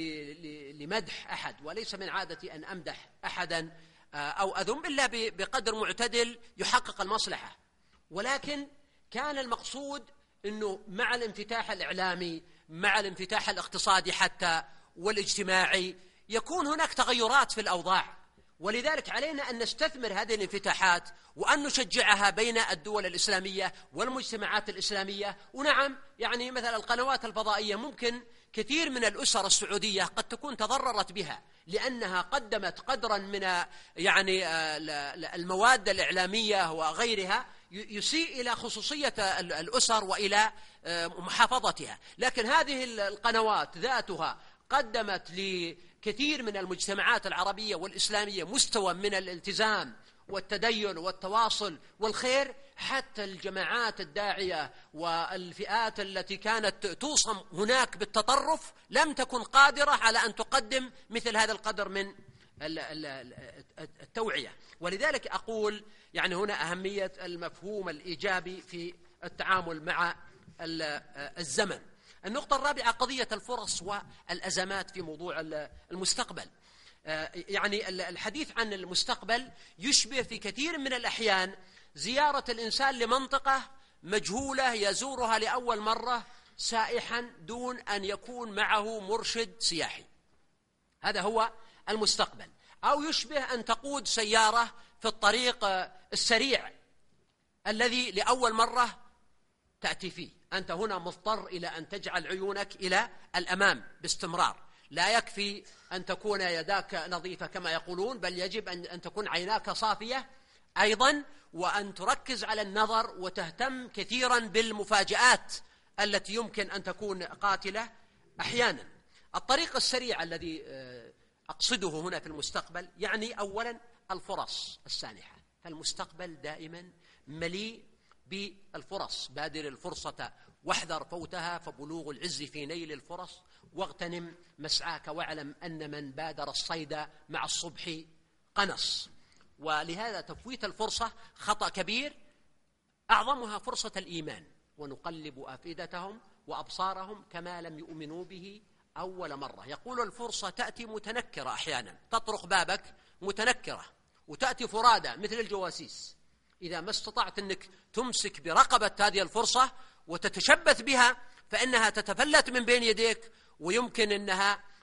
لمدح أحد، وليس من عادتي أن أمدح أحدا أو أذم إلا بقدر معتدل يحقق المصلحة، ولكن كان المقصود أنه مع الانفتاح الإعلامي، مع الانفتاح الاقتصادي حتى والاجتماعي، يكون هناك تغيرات في الأوضاع. ولذلك علينا أن نستثمر هذه الانفتاحات وأن نشجعها بين الدول الإسلامية والمجتمعات الإسلامية. ونعم يعني مثلا القنوات الفضائية ممكن كثير من الأسر السعودية قد تكون تضررت بها، لأنها قدمت قدرا من يعني المواد الإعلامية وغيرها يسيء إلى خصوصية الأسر وإلى محافظتها. لكن هذه القنوات ذاتها قدمت لكثير من المجتمعات العربية والإسلامية مستوى من الالتزام والتدين والتواصل والخير، حتى الجماعات الداعية والفئات التي كانت توصم هناك بالتطرف لم تكن قادرة على أن تقدم مثل هذا القدر من التوعية. ولذلك أقول يعني هنا أهمية المفهوم الإيجابي في التعامل مع الزمن. النقطة الرابعة قضية الفرص والأزمات في موضوع المستقبل. يعني الحديث عن المستقبل يشبه في كثير من الأحيان زيارة الإنسان لمنطقة مجهولة يزورها لأول مرة سائحا دون أن يكون معه مرشد سياحي. هذا هو المستقبل. أو يشبه أن تقود سيارة في الطريق السريع الذي لأول مرة تأتي فيه. أنت هنا مضطر إلى أن تجعل عيونك إلى الأمام باستمرار، لا يكفي أن تكون يداك نظيفة كما يقولون، بل يجب أن تكون عيناك صافية أيضا، وأن تركز على النظر وتهتم كثيرا بالمفاجآت التي يمكن أن تكون قاتلة أحيانا. الطريق السريع الذي أقصده هنا في المستقبل يعني أولا الفرص السانحة. فالمستقبل دائما مليء بالفرص. بادر الفرصة واحذر فوتها، فبلوغ العز في نيل الفرص، واغتنم مسعاك واعلم أن من بادر الصيد مع الصبح قنص. ولهذا تفويت الفرصة خطأ كبير، أعظمها فرصة الإيمان. ونقلب أفئدتهم وأبصارهم كما لم يؤمنوا به أول مرة. يقول الفرصة تأتي متنكرة أحيانا، تطرق بابك متنكرة وتأتي فرادى مثل الجواسيس. إذا ما استطعت أنك تمسك برقبة هذه الفرصة وتتشبث بها فإنها تتفلت من بين يديك، ويمكن أنها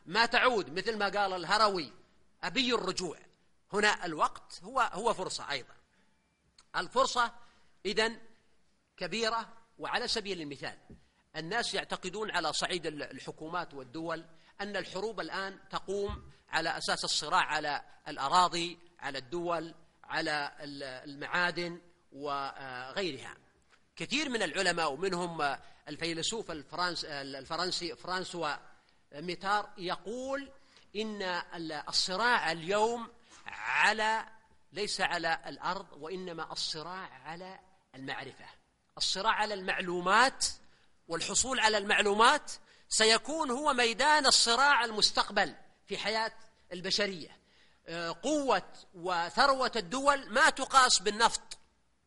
ما تعود مثل ما قال الهروي أبي الرجوع. هنا الوقت هو هو فرصة أيضا. الفرصة إذن كبيرة. وعلى سبيل المثال الناس يعتقدون على صعيد الحكومات والدول أن الحروب الآن تقوم على أساس الصراع على الأراضي، على الدول، على المعادن وغيرها. كثير من العلماء ومنهم الفيلسوف الفرنسي فرانسوا ميتار يقول إن الصراع اليوم على ليس على الأرض، وإنما الصراع على المعرفة. الصراع على المعلومات والحصول على المعلومات سيكون هو ميدان الصراع المستقبل في حياة البشرية. قوة وثروة الدول ما تقاس بالنفط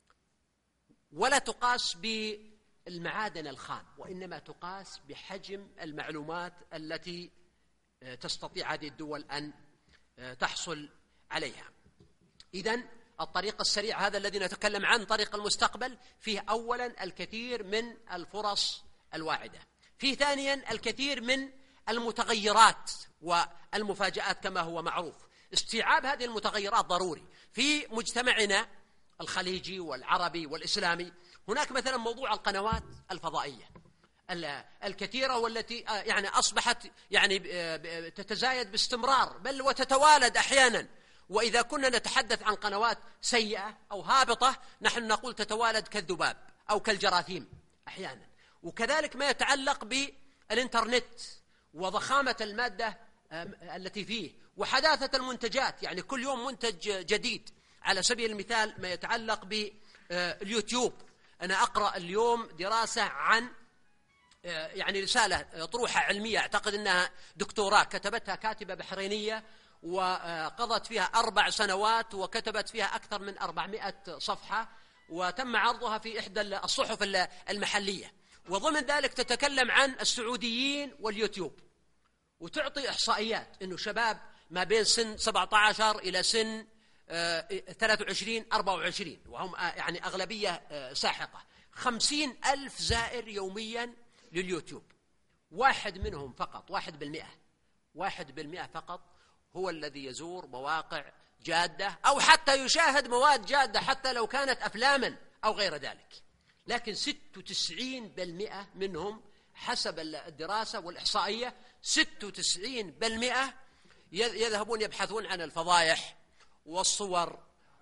ولا تقاس بالمعادن الخام، وإنما تقاس بحجم المعلومات التي تستطيع هذه الدول أن تحصل عليها. إذن الطريق السريع هذا الذي نتكلم عنه طريق المستقبل فيه أولا الكثير من الفرص الواعدة، فيه ثانيا الكثير من المتغيرات والمفاجآت كما هو معروف. استيعاب هذه المتغيرات ضروري في مجتمعنا الخليجي والعربي والإسلامي. هناك مثلا موضوع القنوات الفضائية الكثيرة والتي يعني أصبحت يعني تتزايد باستمرار بل وتتوالد أحيانا. وإذا كنا نتحدث عن قنوات سيئة أو هابطة نحن نقول تتوالد كالذباب أو كالجراثيم أحيانا. وكذلك ما يتعلق بالإنترنت وضخامة المادة التي فيه وحداثة المنتجات، يعني كل يوم منتج جديد. على سبيل المثال ما يتعلق باليوتيوب، أنا أقرأ اليوم دراسة عن يعني رسالة طروحة علمية أعتقد أنها دكتوراه كتبتها كاتبة بحرينية وقضت فيها أربع سنوات وكتبت فيها أكثر من أربعمائة صفحة وتم عرضها في إحدى الصحف المحلية. وضمن ذلك تتكلم عن السعوديين واليوتيوب وتعطي إحصائيات أنه شباب ما بين سن سبعة عشر إلى سن ثلاثة وعشرين أربعة وعشرين وهم يعني أغلبية ساحقة، خمسين ألف زائر يوميا لليوتيوب. واحد منهم فقط واحد بالمئة واحد بالمئة فقط هو الذي يزور مواقع جادة أو حتى يشاهد مواد جادة حتى لو كانت أفلاما أو غير ذلك. لكن ستة وتسعين بالمئة منهم حسب الدراسة والإحصائية ستة وتسعين بالمئة يذهبون يبحثون عن الفضايح والصور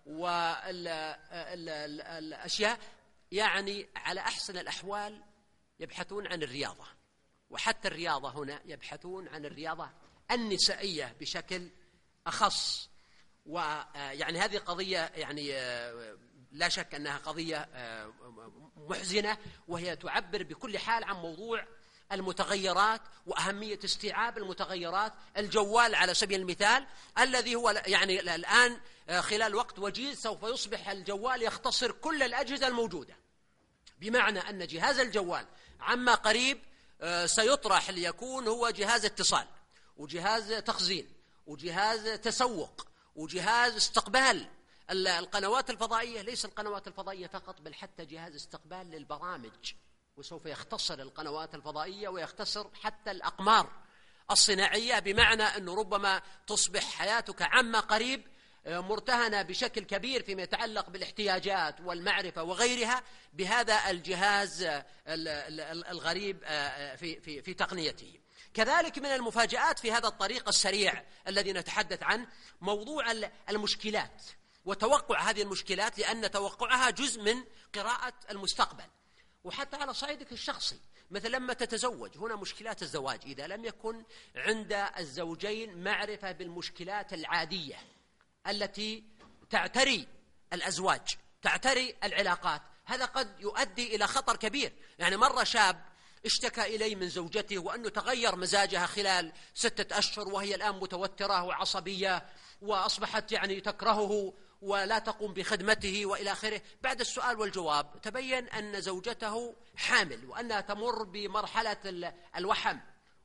والأشياء، يعني على أحسن الأحوال يبحثون عن الرياضة. وحتى الرياضة هنا يبحثون عن الرياضة النسائية بشكل أخص. ويعني هذه قضية يعني لا شك أنها قضية محزنة، وهي تعبر بكل حال عن موضوع المتغيرات وأهمية استيعاب المتغيرات. الجوال على سبيل المثال الذي هو يعني الآن خلال وقت وجيز سوف يصبح الجوال يختصر كل الأجهزة الموجودة، بمعنى أن جهاز الجوال عما قريب سيطرح ليكون هو جهاز اتصال وجهاز تخزين وجهاز تسوق وجهاز استقبال القنوات الفضائية. ليس القنوات الفضائية فقط بل حتى جهاز استقبال للبرامج، وسوف يختصر القنوات الفضائية ويختصر حتى الأقمار الصناعية، بمعنى أنه ربما تصبح حياتك عما قريب مرتهنة بشكل كبير فيما يتعلق بالاحتياجات والمعرفة وغيرها بهذا الجهاز الغريب في في في تقنيته. كذلك من المفاجآت في هذا الطريق السريع الذي نتحدث عنه موضوع المشكلات وتوقع هذه المشكلات، لأن توقعها جزء من قراءة المستقبل. وحتى على صعيدك الشخصي مثل لما تتزوج، هنا مشكلات الزواج إذا لم يكن عند الزوجين معرفة بالمشكلات العادية التي تعتري الأزواج تعتري العلاقات، هذا قد يؤدي إلى خطر كبير. يعني مرة شاب اشتكى إلي من زوجته وأنه تغير مزاجها خلال ستة أشهر وهي الآن متوترة وعصبية وأصبحت يعني تكرهه ولا تقوم بخدمته وإلى آخره. بعد السؤال والجواب تبين أن زوجته حامل وأنها تمر بمرحلة الوحم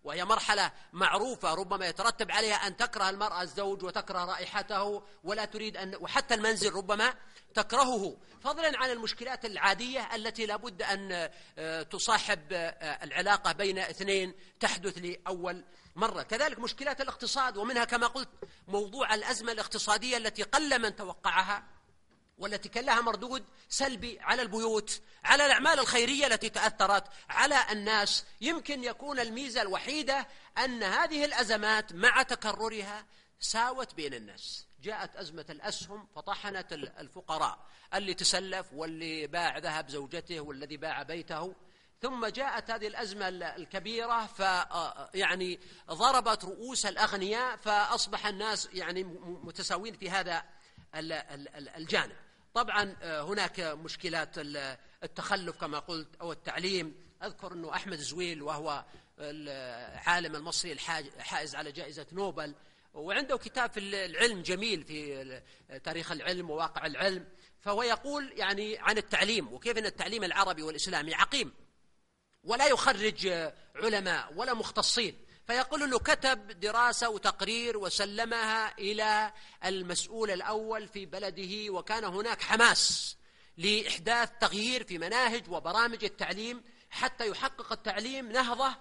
وهي مرحلة معروفة ربما يترتب عليها أن تكره المرأة الزوج وتكره رائحته ولا تريد أن، وحتى المنزل ربما تكرهه، فضلا عن المشكلات العادية التي لا بد أن تصاحب العلاقة بين اثنين تحدث لأول مرة. كذلك مشكلات الاقتصاد، ومنها كما قلت موضوع الأزمة الاقتصادية التي قل من توقعها والتي كان لها مردود سلبي على البيوت، على الأعمال الخيرية التي تأثرت على الناس. يمكن يكون الميزة الوحيدة أن هذه الأزمات مع تكررها ساوت بين الناس. جاءت أزمة الأسهم فطحنت الفقراء، اللي تسلف واللي باع ذهب زوجته والذي باع بيته، ثم جاءت هذه الأزمة الكبيرة ف يعني ضربت رؤوس الأغنياء، فأصبح الناس يعني متساوين في هذا الجانب. طبعا هناك مشكلات التخلف كما قلت أو التعليم. أذكر أنه أحمد زويل وهو العالم المصري الحائز على جائزة نوبل، وعنده كتاب في العلم جميل في تاريخ العلم وواقع العلم، فهو يقول يعني عن التعليم وكيف أن التعليم العربي والإسلامي عقيم ولا يخرج علماء ولا مختصين، فيقول أنه كتب دراسة وتقرير وسلمها إلى المسؤول الأول في بلده، وكان هناك حماس لإحداث تغيير في مناهج وبرامج التعليم حتى يحقق التعليم نهضة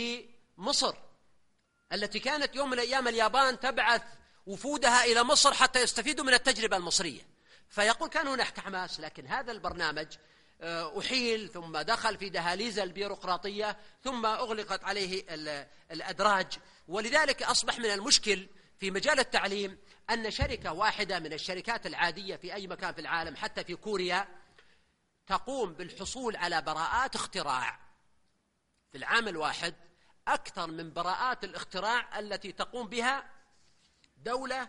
لمصر التي كانت يوم من الأيام اليابان تبعث وفودها إلى مصر حتى يستفيدوا من التجربة المصرية. فيقول كان هناك حماس، لكن هذا البرنامج أحيل ثم دخل في دهاليز البيروقراطية ثم أغلقت عليه الأدراج، ولذلك أصبح من المشكل في مجال التعليم أن شركة واحدة من الشركات العادية في أي مكان في العالم حتى في كوريا تقوم بالحصول على براءات اختراع في العام الواحد أكثر من براءات الاختراع التي تقوم بها دولة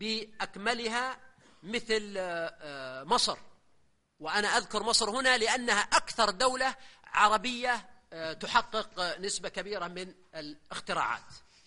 بأكملها مثل مصر. وأنا أذكر مصر هنا لأنها أكثر دولة عربية تحقق نسبة كبيرة من الاختراعات.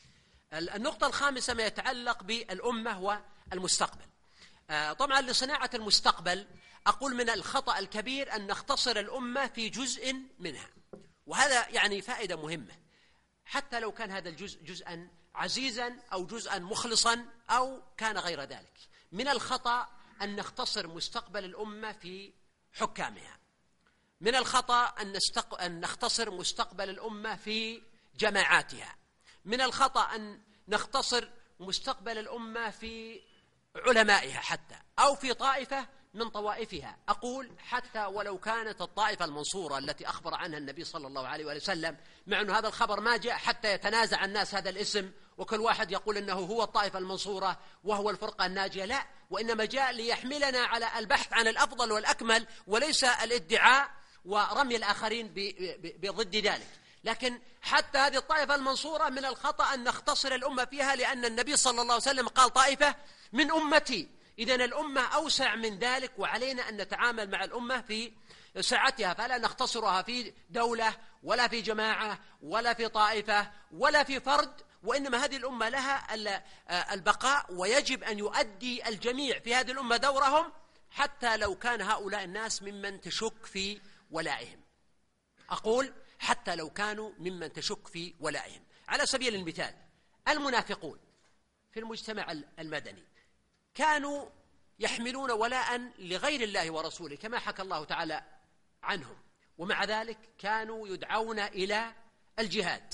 النقطة الخامسة ما يتعلق بالأمة والمستقبل. طبعا لصناعة المستقبل أقول من الخطأ الكبير أن نختصر الأمة في جزء منها، وهذا يعني فائدة مهمة حتى لو كان هذا الجزء جزءا عزيزا أو جزءا مخلصا أو كان غير ذلك. من الخطأ أن نختصر مستقبل الأمة في حكامها، من الخطأ أن, نستق... أن نختصر مستقبل الأمة في جماعاتها، من الخطأ أن نختصر مستقبل الأمة في علمائها حتى أو في طائفة من طوائفها. أقول حتى ولو كانت الطائفة المنصورة التي أخبر عنها النبي صلى الله عليه وسلم، مع أن هذا الخبر ما جاء حتى يتنازع الناس هذا الاسم وكل واحد يقول أنه هو الطائفة المنصورة وهو الفرقة الناجية، لا، وإنما جاء ليحملنا على البحث عن الأفضل والأكمل وليس الادعاء ورمي الآخرين بضد ذلك. لكن حتى هذه الطائفة المنصورة من الخطأ أن نختصر الأمة فيها، لأن النبي صلى الله عليه وسلم قال طائفة من أمتي، إذن الأمة أوسع من ذلك، وعلينا أن نتعامل مع الأمة في سعتها، فلا نختصرها في دولة ولا في جماعة ولا في طائفة ولا في فرد، وإنما هذه الأمة لها البقاء، ويجب أن يؤدي الجميع في هذه الأمة دورهم حتى لو كان هؤلاء الناس ممن تشك في ولائهم. أقول حتى لو كانوا ممن تشك في ولائهم. على سبيل المثال المنافقون في المجتمع المدني كانوا يحملون ولاء لغير الله ورسوله كما حكى الله تعالى عنهم، ومع ذلك كانوا يدعون إلى الجهاد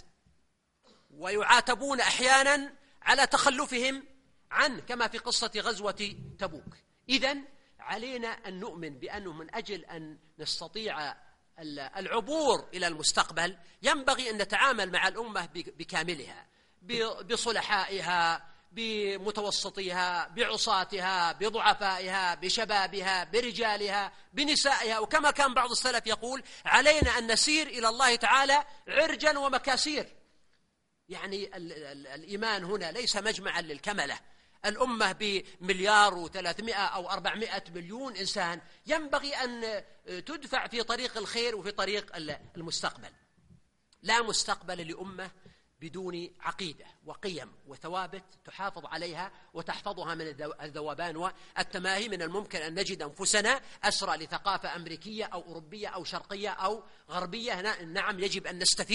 ويعاتبون أحيانا على تخلفهم عنه كما في قصة غزوة تبوك. إذن علينا أن نؤمن بأنه من أجل أن نستطيع العبور إلى المستقبل ينبغي أن نتعامل مع الأمة بكاملها، بصلحائها، بمتوسطيها، بعصاتها، بضعفائها، بشبابها، برجالها، بنسائها. وكما كان بعض السلف يقول علينا أن نسير إلى الله تعالى عرجا ومكاسير. يعني ال ال الإيمان هنا ليس مجمعا للكملة. الأمة بمليار وثلاثمائة أو أربعمائة مليون إنسان ينبغي أن تدفع في طريق الخير وفي طريق المستقبل. لا مستقبل لأمة بدون عقيدة وقيم وثوابت تحافظ عليها وتحفظها من الذوبان والتماهي. من الممكن أن نجد أنفسنا أسرى لثقافة أمريكية أو أوروبية أو شرقية أو غربية. نعم، يجب أن نستفيد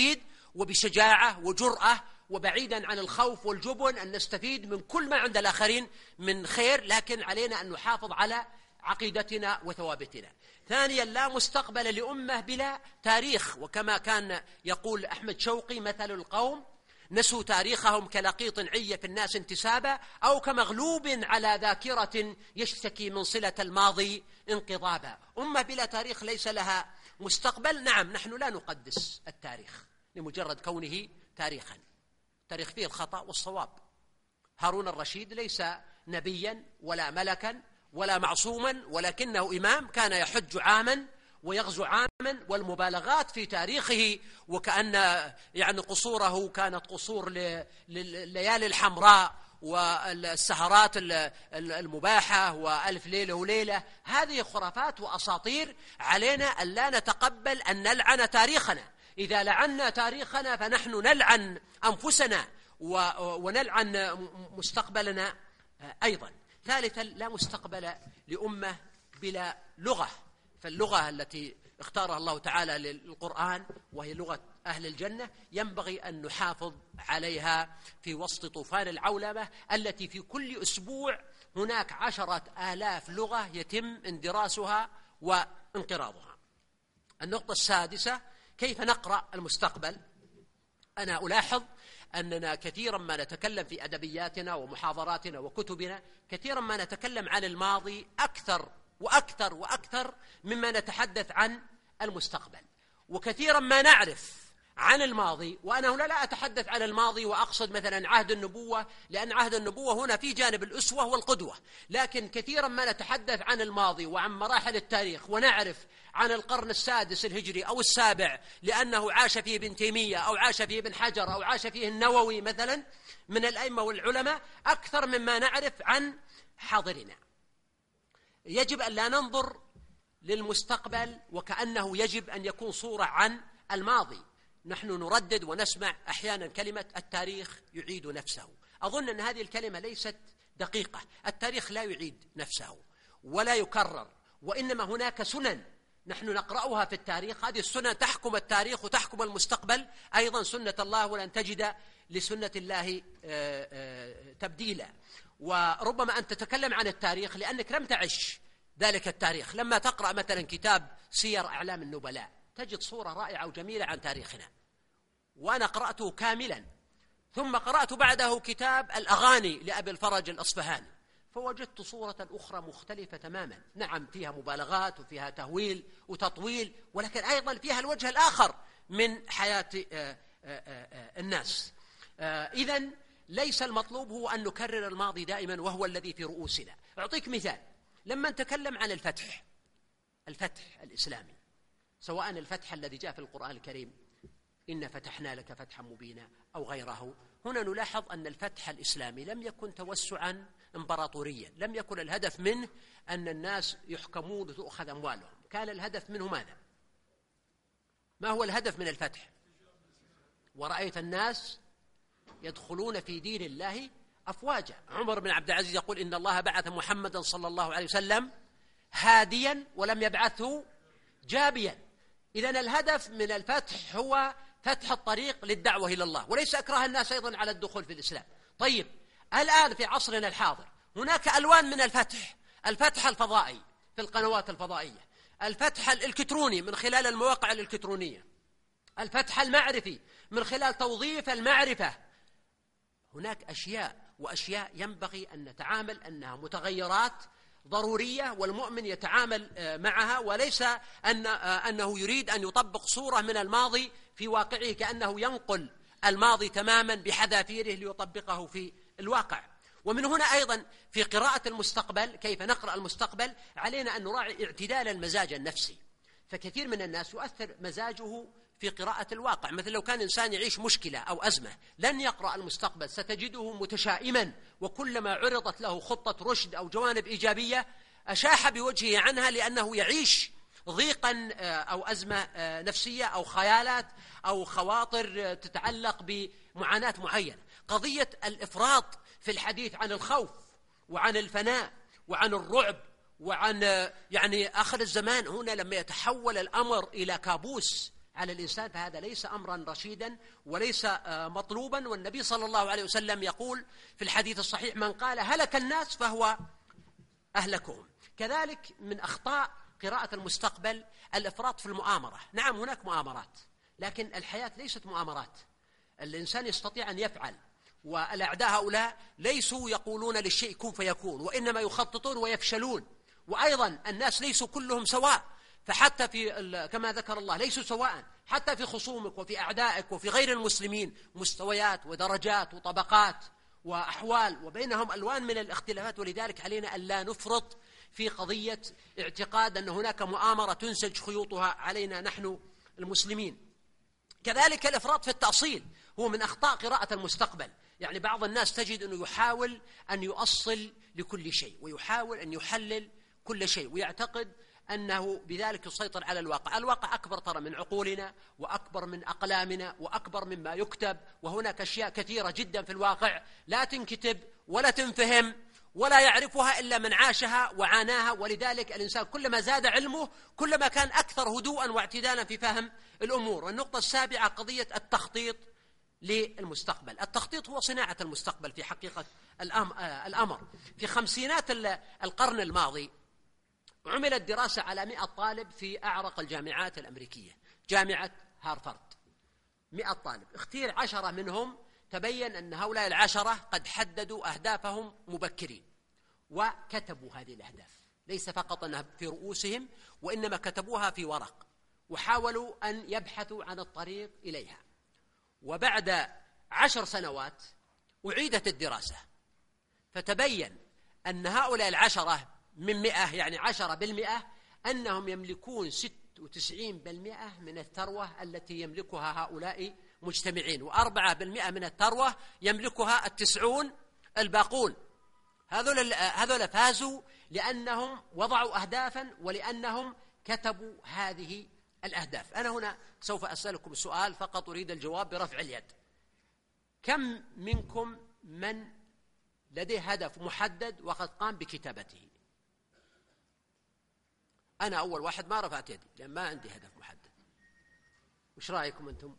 وبشجاعة وجرأة، وبعيدا عن الخوف والجبن، أن نستفيد من كل ما عند الآخرين من خير، لكن علينا أن نحافظ على عقيدتنا وثوابتنا. ثانيا، لا مستقبل لأمة بلا تاريخ، وكما كان يقول أحمد شوقي: مثل القوم نسوا تاريخهم كلقيط عي في الناس انتسابا، أو كمغلوب على ذاكرة يشتكي من صلة الماضي انقضابا. أمة بلا تاريخ ليس لها مستقبل. نعم، نحن لا نقدس التاريخ لمجرد كونه تاريخا، التاريخ فيه الخطأ والصواب. هارون الرشيد ليس نبيا ولا ملكا ولا معصوما، ولكنه إمام كان يحج عاما ويغزو عاما، والمبالغات في تاريخه وكأن يعني قصوره كانت قصور لليالي الحمراء والسهرات المباحة وألف ليلة وليلة، هذه خرافات وأساطير. علينا أن لا نتقبل أن نلعن تاريخنا. إذا لعنا تاريخنا فنحن نلعن أنفسنا ونلعن مستقبلنا أيضا. ثالثا، لا مستقبل لأمة بلا لغة، فاللغة التي اختارها الله تعالى للقرآن وهي لغة أهل الجنة ينبغي أن نحافظ عليها في وسط طوفان العولمة التي في كل أسبوع هناك عشرة آلاف لغة يتم اندراسها وانقراضها. النقطة السادسة: كيف نقرأ المستقبل؟ أنا ألاحظ أننا كثيرا ما نتكلم في أدبياتنا ومحاضراتنا وكتبنا، كثيرا ما نتكلم عن الماضي أكثر وأكثر وأكثر مما نتحدث عن المستقبل، وكثيرا ما نعرف عن الماضي. وأنا هنا لا أتحدث عن الماضي وأقصد مثلا عهد النبوة، لأن عهد النبوة هنا في جانب الأسوة والقدوة، لكن كثيرا ما نتحدث عن الماضي وعن مراحل التاريخ، ونعرف عن القرن السادس الهجري أو السابع لأنه عاش فيه ابن تيمية أو عاش فيه ابن حجر أو عاش فيه النووي مثلا من الأئمة والعلماء أكثر مما نعرف عن حاضرنا. يجب أن لا ننظر للمستقبل وكأنه يجب أن يكون صورة عن الماضي. نحن نردد ونسمع أحيانا كلمة التاريخ يعيد نفسه. أظن أن هذه الكلمة ليست دقيقة. التاريخ لا يعيد نفسه ولا يكرر، وإنما هناك سنن نحن نقرأها في التاريخ، هذه السنن تحكم التاريخ وتحكم المستقبل أيضا، سنة الله ولن تجد لسنة الله تبديلا. وربما أن تتكلم عن التاريخ لأنك لم تعش ذلك التاريخ. لما تقرأ مثلا كتاب سير أعلام النبلاء تجد صورة رائعة وجميلة عن تاريخنا، وأنا قرأته كاملا. ثم قرأت بعده كتاب الأغاني لأبي الفرج الأصفهاني، فوجدت صورة أخرى مختلفة تماما. نعم فيها مبالغات وفيها تهويل وتطويل، ولكن أيضا فيها الوجه الآخر من حياة الناس. إذن ليس المطلوب هو أن نكرر الماضي دائما وهو الذي في رؤوسنا. أعطيك مثال: لما نتكلم عن الفتح الفتح الإسلامي، سواء الفتح الذي جاء في القرآن الكريم إن فتحنا لك فتحا مبينا أو غيره، هنا نلاحظ أن الفتح الإسلامي لم يكن توسعا إمبراطوريا، لم يكن الهدف منه أن الناس يحكمون وتؤخذ أموالهم. كان الهدف منه ماذا؟ ما هو الهدف من الفتح؟ ورأيت الناس يدخلون في دين الله أفواجا. عمر بن عبد العزيز يقول إن الله بعث محمدا صلى الله عليه وسلم هاديا ولم يبعثه جابيا. إذن الهدف من الفتح هو فتح الطريق للدعوة إلى الله، وليس إكراه الناس أيضا على الدخول في الإسلام. طيب، الآن في عصرنا الحاضر هناك ألوان من الفتح: الفتح الفضائي في القنوات الفضائية، الفتح الإلكتروني من خلال المواقع الإلكترونية، الفتح المعرفي من خلال توظيف المعرفة. هناك أشياء وأشياء ينبغي أن نتعامل أنها متغيرات ضرورية، والمؤمن يتعامل معها، وليس أن أنه يريد أن يطبق صورة من الماضي في واقعه كأنه ينقل الماضي تماما بحذافيره ليطبقه في الواقع. ومن هنا أيضا في قراءة المستقبل، كيف نقرأ المستقبل، علينا أن نراعي اعتدال المزاج النفسي. فكثير من الناس يؤثر مزاجه في قراءة الواقع، مثل لو كان إنسان يعيش مشكلة أو أزمة لن يقرأ المستقبل، ستجده متشائما، وكلما عرضت له خطة رشد أو جوانب إيجابية أشاح بوجهه عنها، لأنه يعيش ضيقا أو أزمة نفسية أو خيالات أو خواطر تتعلق بمعاناة معينة. قضية الإفراط في الحديث عن الخوف وعن الفناء وعن الرعب وعن يعني آخر الزمان، هنا لما يتحول الأمر إلى كابوس على الإنسان، فهذا ليس أمرا رشيدا وليس مطلوبا. والنبي صلى الله عليه وسلم يقول في الحديث الصحيح: من قال هلك الناس فهو أهلكهم. كذلك من أخطاء قراءة المستقبل الإفراط في المؤامرة. نعم هناك مؤامرات، لكن الحياة ليست مؤامرات. الإنسان يستطيع أن يفعل، والأعداء هؤلاء ليسوا يقولون للشيء كن فيكون، وإنما يخططون ويفشلون. وأيضا الناس ليسوا كلهم سواء، فحتى في كما ذكر الله ليسوا سواء، حتى في خصومك وفي أعدائك وفي غير المسلمين مستويات ودرجات وطبقات وأحوال، وبينهم ألوان من الاختلافات. ولذلك علينا أن لا نفرط في قضية اعتقاد أن هناك مؤامرة تنسج خيوطها علينا نحن المسلمين. كذلك الإفراط في التأصيل هو من أخطاء قراءة المستقبل. يعني بعض الناس تجد أنه يحاول أن يؤصل لكل شيء، ويحاول أن يحلل كل شيء، ويعتقد أنه بذلك يسيطر على الواقع. الواقع أكبر ترى من عقولنا، وأكبر من أقلامنا، وأكبر مما يكتب. وهناك أشياء كثيرة جدا في الواقع لا تنكتب ولا تنفهم ولا يعرفها إلا من عاشها وعاناها. ولذلك الإنسان كلما زاد علمه كلما كان أكثر هدوءا واعتدالا في فهم الأمور. والنقطة السابعة قضية التخطيط للمستقبل. التخطيط هو صناعة المستقبل في حقيقة الأمر. في خمسينات القرن الماضي عملت دراسة على مئة طالب في أعرق الجامعات الأمريكية، جامعة هارفارد. مئة طالب، اختير عشرة منهم، تبين أن هؤلاء العشرة قد حددوا أهدافهم مبكرين وكتبوا هذه الأهداف، ليس فقط أنها في رؤوسهم، وإنما كتبوها في ورق وحاولوا أن يبحثوا عن الطريق إليها. وبعد عشر سنوات أعيدت الدراسة، فتبين أن هؤلاء العشرة من مئة، يعني عشرة بالمئة، أنهم يملكون ست وتسعين بالمئة من الثروة التي يملكها هؤلاء مجتمعين، وأربعة بالمئة من الثروة يملكها التسعون الباقون. هذول هذول فازوا لأنهم وضعوا أهدافا ولأنهم كتبوا هذه الأهداف. أنا هنا سوف أسألكم سؤال فقط أريد الجواب برفع اليد. كم منكم من لديه هدف محدد وقد قام بكتابته؟ أنا أول واحد ما رفعت يدي لأن ما عندي هدف محدد. وش رأيكم أنتم؟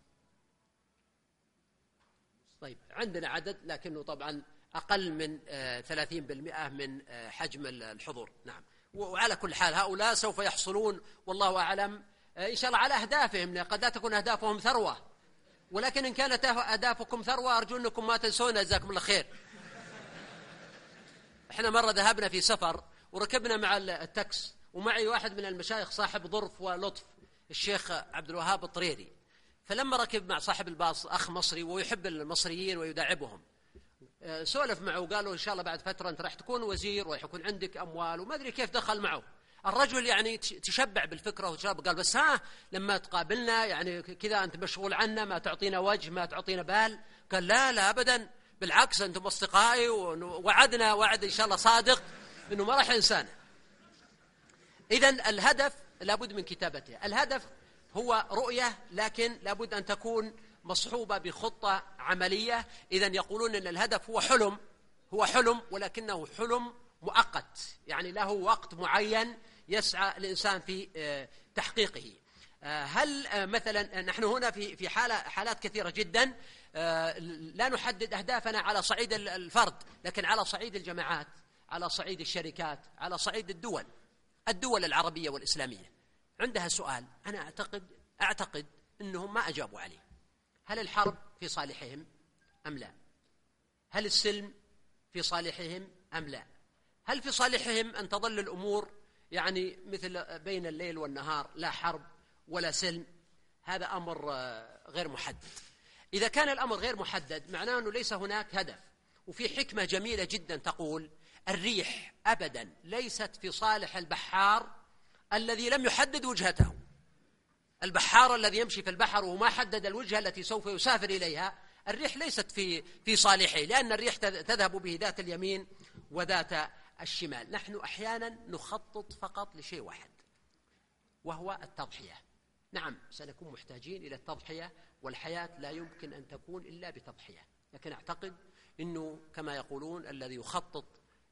طيب عندنا عدد لكنه طبعا أقل من ثلاثين بالمئة من حجم الحضور. نعم. وعلى كل حال هؤلاء سوف يحصلون والله أعلم إن شاء الله على أهدافهم، قد لا تكون أهدافهم ثروة، ولكن إن كانت أهدافكم ثروة أرجو أنكم ما تنسونا جزاكم الله خير. إحنا مرة ذهبنا في سفر وركبنا مع التاكس، ومعي واحد من المشايخ صاحب ظرف ولطف، الشيخ عبد الوهاب الطريري. فلما ركب مع صاحب الباص أخ مصري ويحب المصريين ويداعبهم، سولف معه وقالوا إن شاء الله بعد فترة أنت راح تكون وزير ويكون عندك أموال، وما أدري كيف دخل معه. الرجل يعني تشبع بالفكرة وتشاب، قال بس ها لما تقابلنا يعني كذا أنت مشغول عنا، ما تعطينا وجه، ما تعطينا بال. قال لا لا أبدا، بالعكس أنتم أصدقائي، ووعدنا وعد إن شاء الله صادق إنه ما راح ينسانا. إذن الهدف لابد من كتابته. الهدف هو رؤية، لكن لابد أن تكون مصحوبة بخطة عملية. إذن يقولون أن الهدف هو حلم، هو حلم ولكنه حلم مؤقت، يعني له وقت معين يسعى الإنسان في تحقيقه. هل مثلا نحن هنا في في حالة حالات كثيرة جدا لا نحدد أهدافنا على صعيد الفرد، لكن على صعيد الجماعات، على صعيد الشركات، على صعيد الدول الدول العربية والإسلامية عندها سؤال أنا أعتقد أعتقد أنهم ما أجابوا عليه. هل الحرب في صالحهم أم لا؟ هل السلم في صالحهم أم لا؟ هل في صالحهم أن تظل الأمور يعني مثل بين الليل والنهار، لا حرب ولا سلم؟ هذا أمر غير محدد. إذا كان الأمر غير محدد معناه أنه ليس هناك هدف. وفي حكمة جميلة جدا تقول الريح أبدا ليست في صالح البحار الذي لم يحدد وجهته. البحار الذي يمشي في البحر وما حدد الوجهة التي سوف يسافر إليها، الريح ليست في في صالحه، لأن الريح تذهب به ذات اليمين وذات الشمال. نحن أحيانا نخطط فقط لشيء واحد وهو التضحية. نعم سنكون محتاجين إلى التضحية، والحياة لا يمكن أن تكون إلا بتضحية، لكن أعتقد أنه كما يقولون الذي يخطط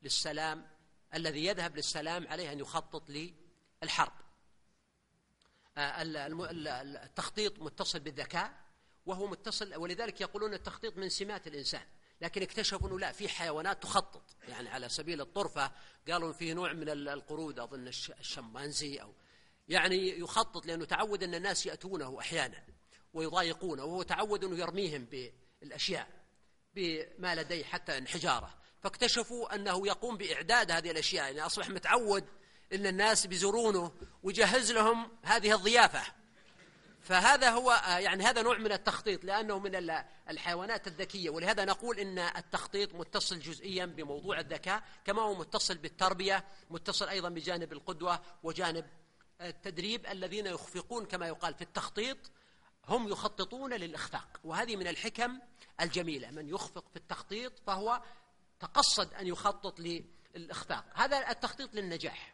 للسلام، الذي يذهب للسلام عليه أن يخطط للحرب. التخطيط متصل بالذكاء، وهو متصل، ولذلك يقولون التخطيط من سمات الإنسان، لكن اكتشفوا أنه لا، في حيوانات تخطط. يعني على سبيل الطرفة قالوا فيه نوع من القرود أظن الشمبانزي أو يعني يخطط، لأنه تعود أن الناس يأتونه أحيانا ويضايقونه، وهو تعود أنه يرميهم بالأشياء بما لديه حتى انحجاره، فاكتشفوا أنه يقوم بإعداد هذه الأشياء، يعني أصبح متعود أن الناس بيزورونه ويجهز لهم هذه الضيافة. فهذا هو يعني هذا نوع من التخطيط، لأنه من الحيوانات الذكية، ولهذا نقول إن التخطيط متصل جزئيا بموضوع الذكاء، كما هو متصل بالتربية، متصل أيضا بجانب القدوة وجانب التدريب. الذين يخفقون كما يقال في التخطيط هم يخططون للإخفاق، وهذه من الحكم الجميلة. من يخفق في التخطيط فهو تقصد أن يخطط للإخفاق. هذا التخطيط للنجاح،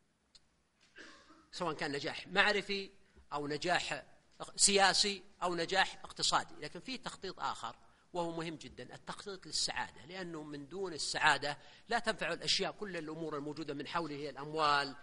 سواء كان نجاح معرفي أو نجاح سياسي أو نجاح اقتصادي. لكن في تخطيط آخر وهو مهم جدا، التخطيط للسعادة، لأنه من دون السعادة لا تنفع الأشياء. كل الأمور الموجودة من حوله هي الأموال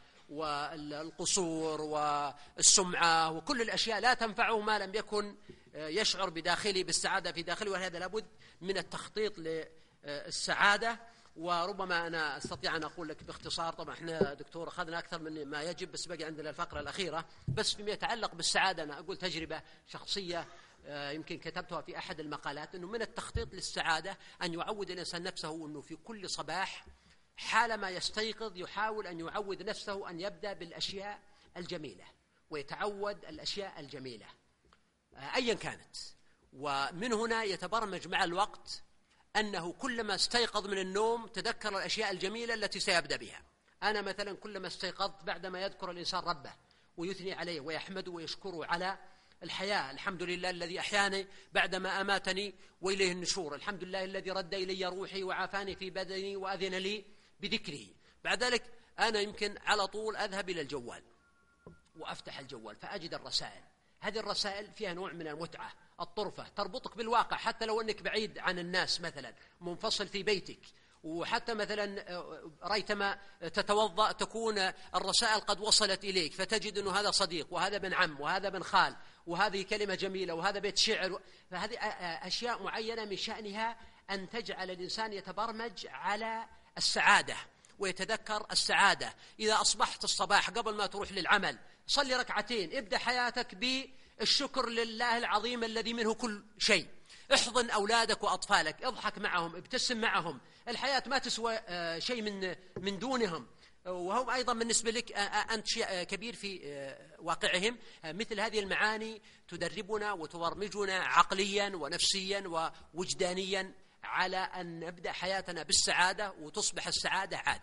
والقصور والسمعة وكل الأشياء لا تنفعه ما لم يكن يشعر بداخله بالسعادة في داخله، ولهذا لابد من التخطيط للسعادة. وربما أنا أستطيع أن أقول لك باختصار، طبعا احنا دكتور أخذنا أكثر من ما يجب، بس بقي عندنا الفقرة الأخيرة، بس فيما يتعلق بالسعادة أنا أقول تجربة شخصية يمكن كتبتها في أحد المقالات، أنه من التخطيط للسعادة أن يعود الإنسان نفسه أنه في كل صباح حالما يستيقظ يحاول أن يعود نفسه أن يبدأ بالأشياء الجميلة، ويتعود الأشياء الجميلة أيا كانت. ومن هنا يتبرمج مع الوقت أنه كلما استيقظ من النوم تذكر الأشياء الجميلة التي سيبدأ بها. أنا مثلا كلما استيقظت بعدما يذكر الإنسان ربه ويثني عليه ويحمده ويشكره على الحياة، الحمد لله الذي أحياني بعدما أماتني وإليه النشور، الحمد لله الذي رد إلي روحي وعافاني في بدني وأذن لي بذكره. بعد ذلك أنا يمكن على طول أذهب إلى الجوال وأفتح الجوال فأجد الرسائل. هذه الرسائل فيها نوع من المتعة، الطرفة، تربطك بالواقع حتى لو أنك بعيد عن الناس، مثلا منفصل في بيتك، وحتى مثلا ريتما تتوضأ تكون الرسائل قد وصلت إليك، فتجد أنه هذا صديق وهذا بن عم وهذا بن خال وهذه كلمة جميلة وهذا بيت شعر. فهذه أشياء معينة من شأنها أن تجعل الإنسان يتبرمج على السعادة ويتذكر السعادة. إذا أصبحت الصباح قبل ما تروح للعمل صلي ركعتين، ابدأ حياتك بالشكر لله العظيم الذي منه كل شيء. احضن أولادك وأطفالك، اضحك معهم، ابتسم معهم. الحياة ما تسوى شيء من من دونهم، وهم أيضا بالنسبة لك أنت شيء كبير في واقعهم. مثل هذه المعاني تدربنا وتبرمجنا عقليا ونفسيا ووجدانيا على أن نبدأ حياتنا بالسعادة وتصبح السعادة عادة.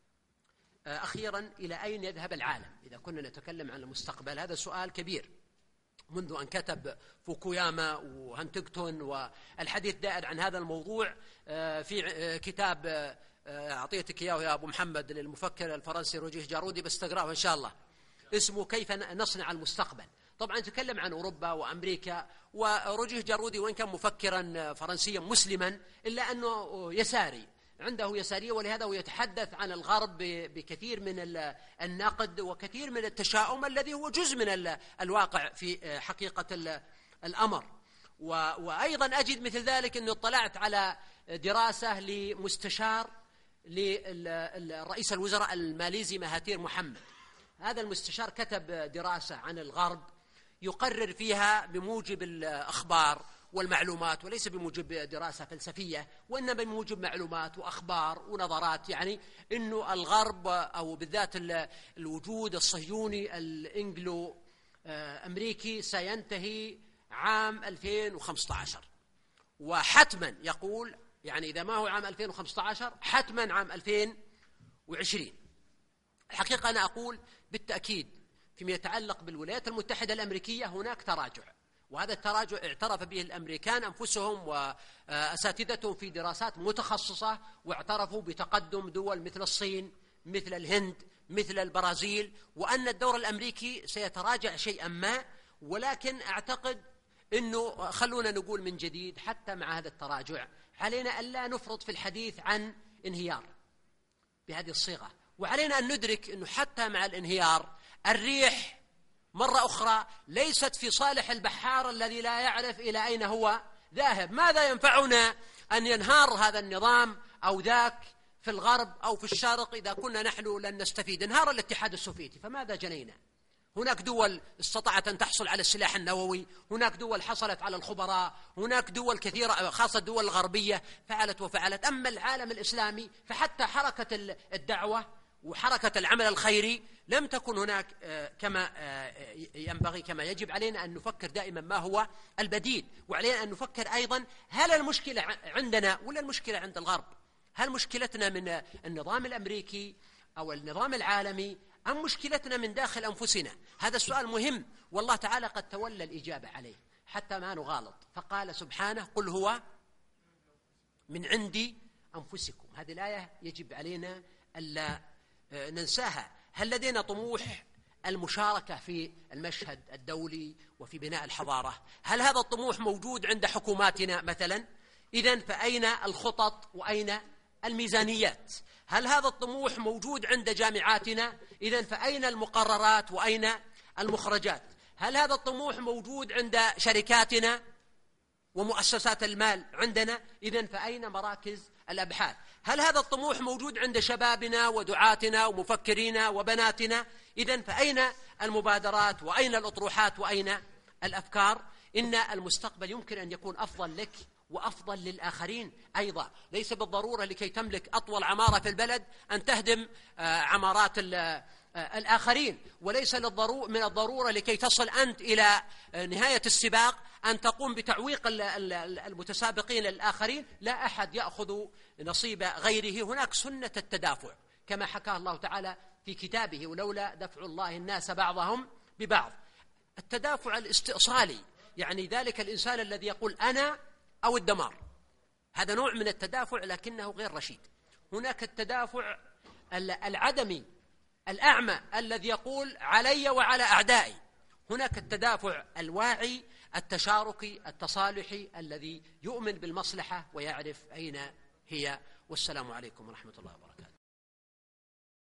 أخيرا، إلى أين يذهب العالم إذا كنا نتكلم عن المستقبل؟ هذا سؤال كبير. منذ أن كتب فوكوياما وهانتينغتون والحديث دائر عن هذا الموضوع في كتاب أعطيتك إياه يا أبو محمد للمفكر الفرنسي روجيه جارودي، بس تقرأه إن شاء الله، اسمه كيف نصنع المستقبل. طبعا تكلم عن أوروبا وأمريكا، وروجيه جارودي وإن كان مفكرا فرنسيا مسلما إلا أنه يساري، عنده يسارية، ولهذا هو يتحدث عن الغرب بكثير من النقد وكثير من التشاؤم الذي هو جزء من الواقع في حقيقة الأمر. وأيضا أجد مثل ذلك أنه اطلعت على دراسة لمستشار لرئيس الوزراء الماليزي مهاتير محمد. هذا المستشار كتب دراسة عن الغرب يقرر فيها بموجب الأخبار والمعلومات، وليس بموجب دراسة فلسفية، وإنما بموجب معلومات وأخبار ونظرات، يعني إنه الغرب أو بالذات الوجود الصهيوني الإنجلو أمريكي سينتهي عام ألفين وخمسة عشر، وحتما يقول يعني إذا ما هو عام ألفين وخمسة عشر حتما عام ألفين وعشرين. الحقيقة أنا أقول بالتأكيد فيما يتعلق بالولايات المتحدة الأمريكية هناك تراجع، وهذا التراجع اعترف به الأمريكان أنفسهم وأساتذتهم في دراسات متخصصة، واعترفوا بتقدم دول مثل الصين، مثل الهند، مثل البرازيل، وأن الدور الأمريكي سيتراجع شيئا ما. ولكن أعتقد أنه خلونا نقول من جديد حتى مع هذا التراجع علينا ألا نفرط في الحديث عن انهيار بهذه الصيغة، وعلينا أن ندرك أنه حتى مع الانهيار الريح مرة أخرى ليست في صالح البحار الذي لا يعرف إلى أين هو ذاهب. ماذا ينفعنا أن ينهار هذا النظام أو ذاك في الغرب أو في الشرق إذا كنا نحن لن نستفيد؟ انهار الاتحاد السوفيتي فماذا جنينا؟ هناك دول استطاعت أن تحصل على السلاح النووي، هناك دول حصلت على الخبراء، هناك دول كثيرة خاصة الدول الغربية فعلت وفعلت. أما العالم الإسلامي فحتى حركة الدعوة وحركة العمل الخيري لم تكن هناك كما ينبغي. كما يجب علينا أن نفكر دائما ما هو البديل، وعلينا أن نفكر أيضا هل المشكلة عندنا ولا المشكلة عند الغرب؟ هل مشكلتنا من النظام الأمريكي أو النظام العالمي أم مشكلتنا من داخل أنفسنا؟ هذا السؤال مهم، والله تعالى قد تولى الإجابة عليه حتى ما نغالط، فقال سبحانه قل هو من عندي أنفسكم. هذه الآية يجب علينا ألا ننساها. هل لدينا طموح المشاركة في المشهد الدولي وفي بناء الحضارة؟ هل هذا الطموح موجود عند حكوماتنا مثلا؟ إذن فأين الخطط وأين الميزانيات؟ هل هذا الطموح موجود عند جامعاتنا؟ إذن فأين المقررات وأين المخرجات؟ هل هذا الطموح موجود عند شركاتنا ومؤسسات المال عندنا؟ إذن فأين مراكز الأبحاث؟ هل هذا الطموح موجود عند شبابنا ودعاتنا ومفكرينا وبناتنا؟ إذن فأين المبادرات وأين الأطروحات وأين الأفكار؟ إن المستقبل يمكن أن يكون أفضل لك وأفضل للآخرين أيضا. ليس بالضرورة لكي تملك أطول عمارة في البلد أن تهدم عمارات الآخرين، وليس من الضرورة لكي تصل أنت إلى نهاية السباق أن تقوم بتعويق المتسابقين الآخرين. لا أحد يأخذ نصيب غيره. هناك سنة التدافع كما حكاه الله تعالى في كتابه ولولا دفع الله الناس بعضهم ببعض. التدافع الاستئصالي يعني ذلك الإنسان الذي يقول أنا أو الدمار، هذا نوع من التدافع لكنه غير رشيد. هناك التدافع العدمي الأعمى الذي يقول علي وعلى أعدائي. هناك التدافع الواعي التشاركي التصالحي الذي يؤمن بالمصلحة ويعرف أين هي. والسلام عليكم ورحمة الله وبركاته.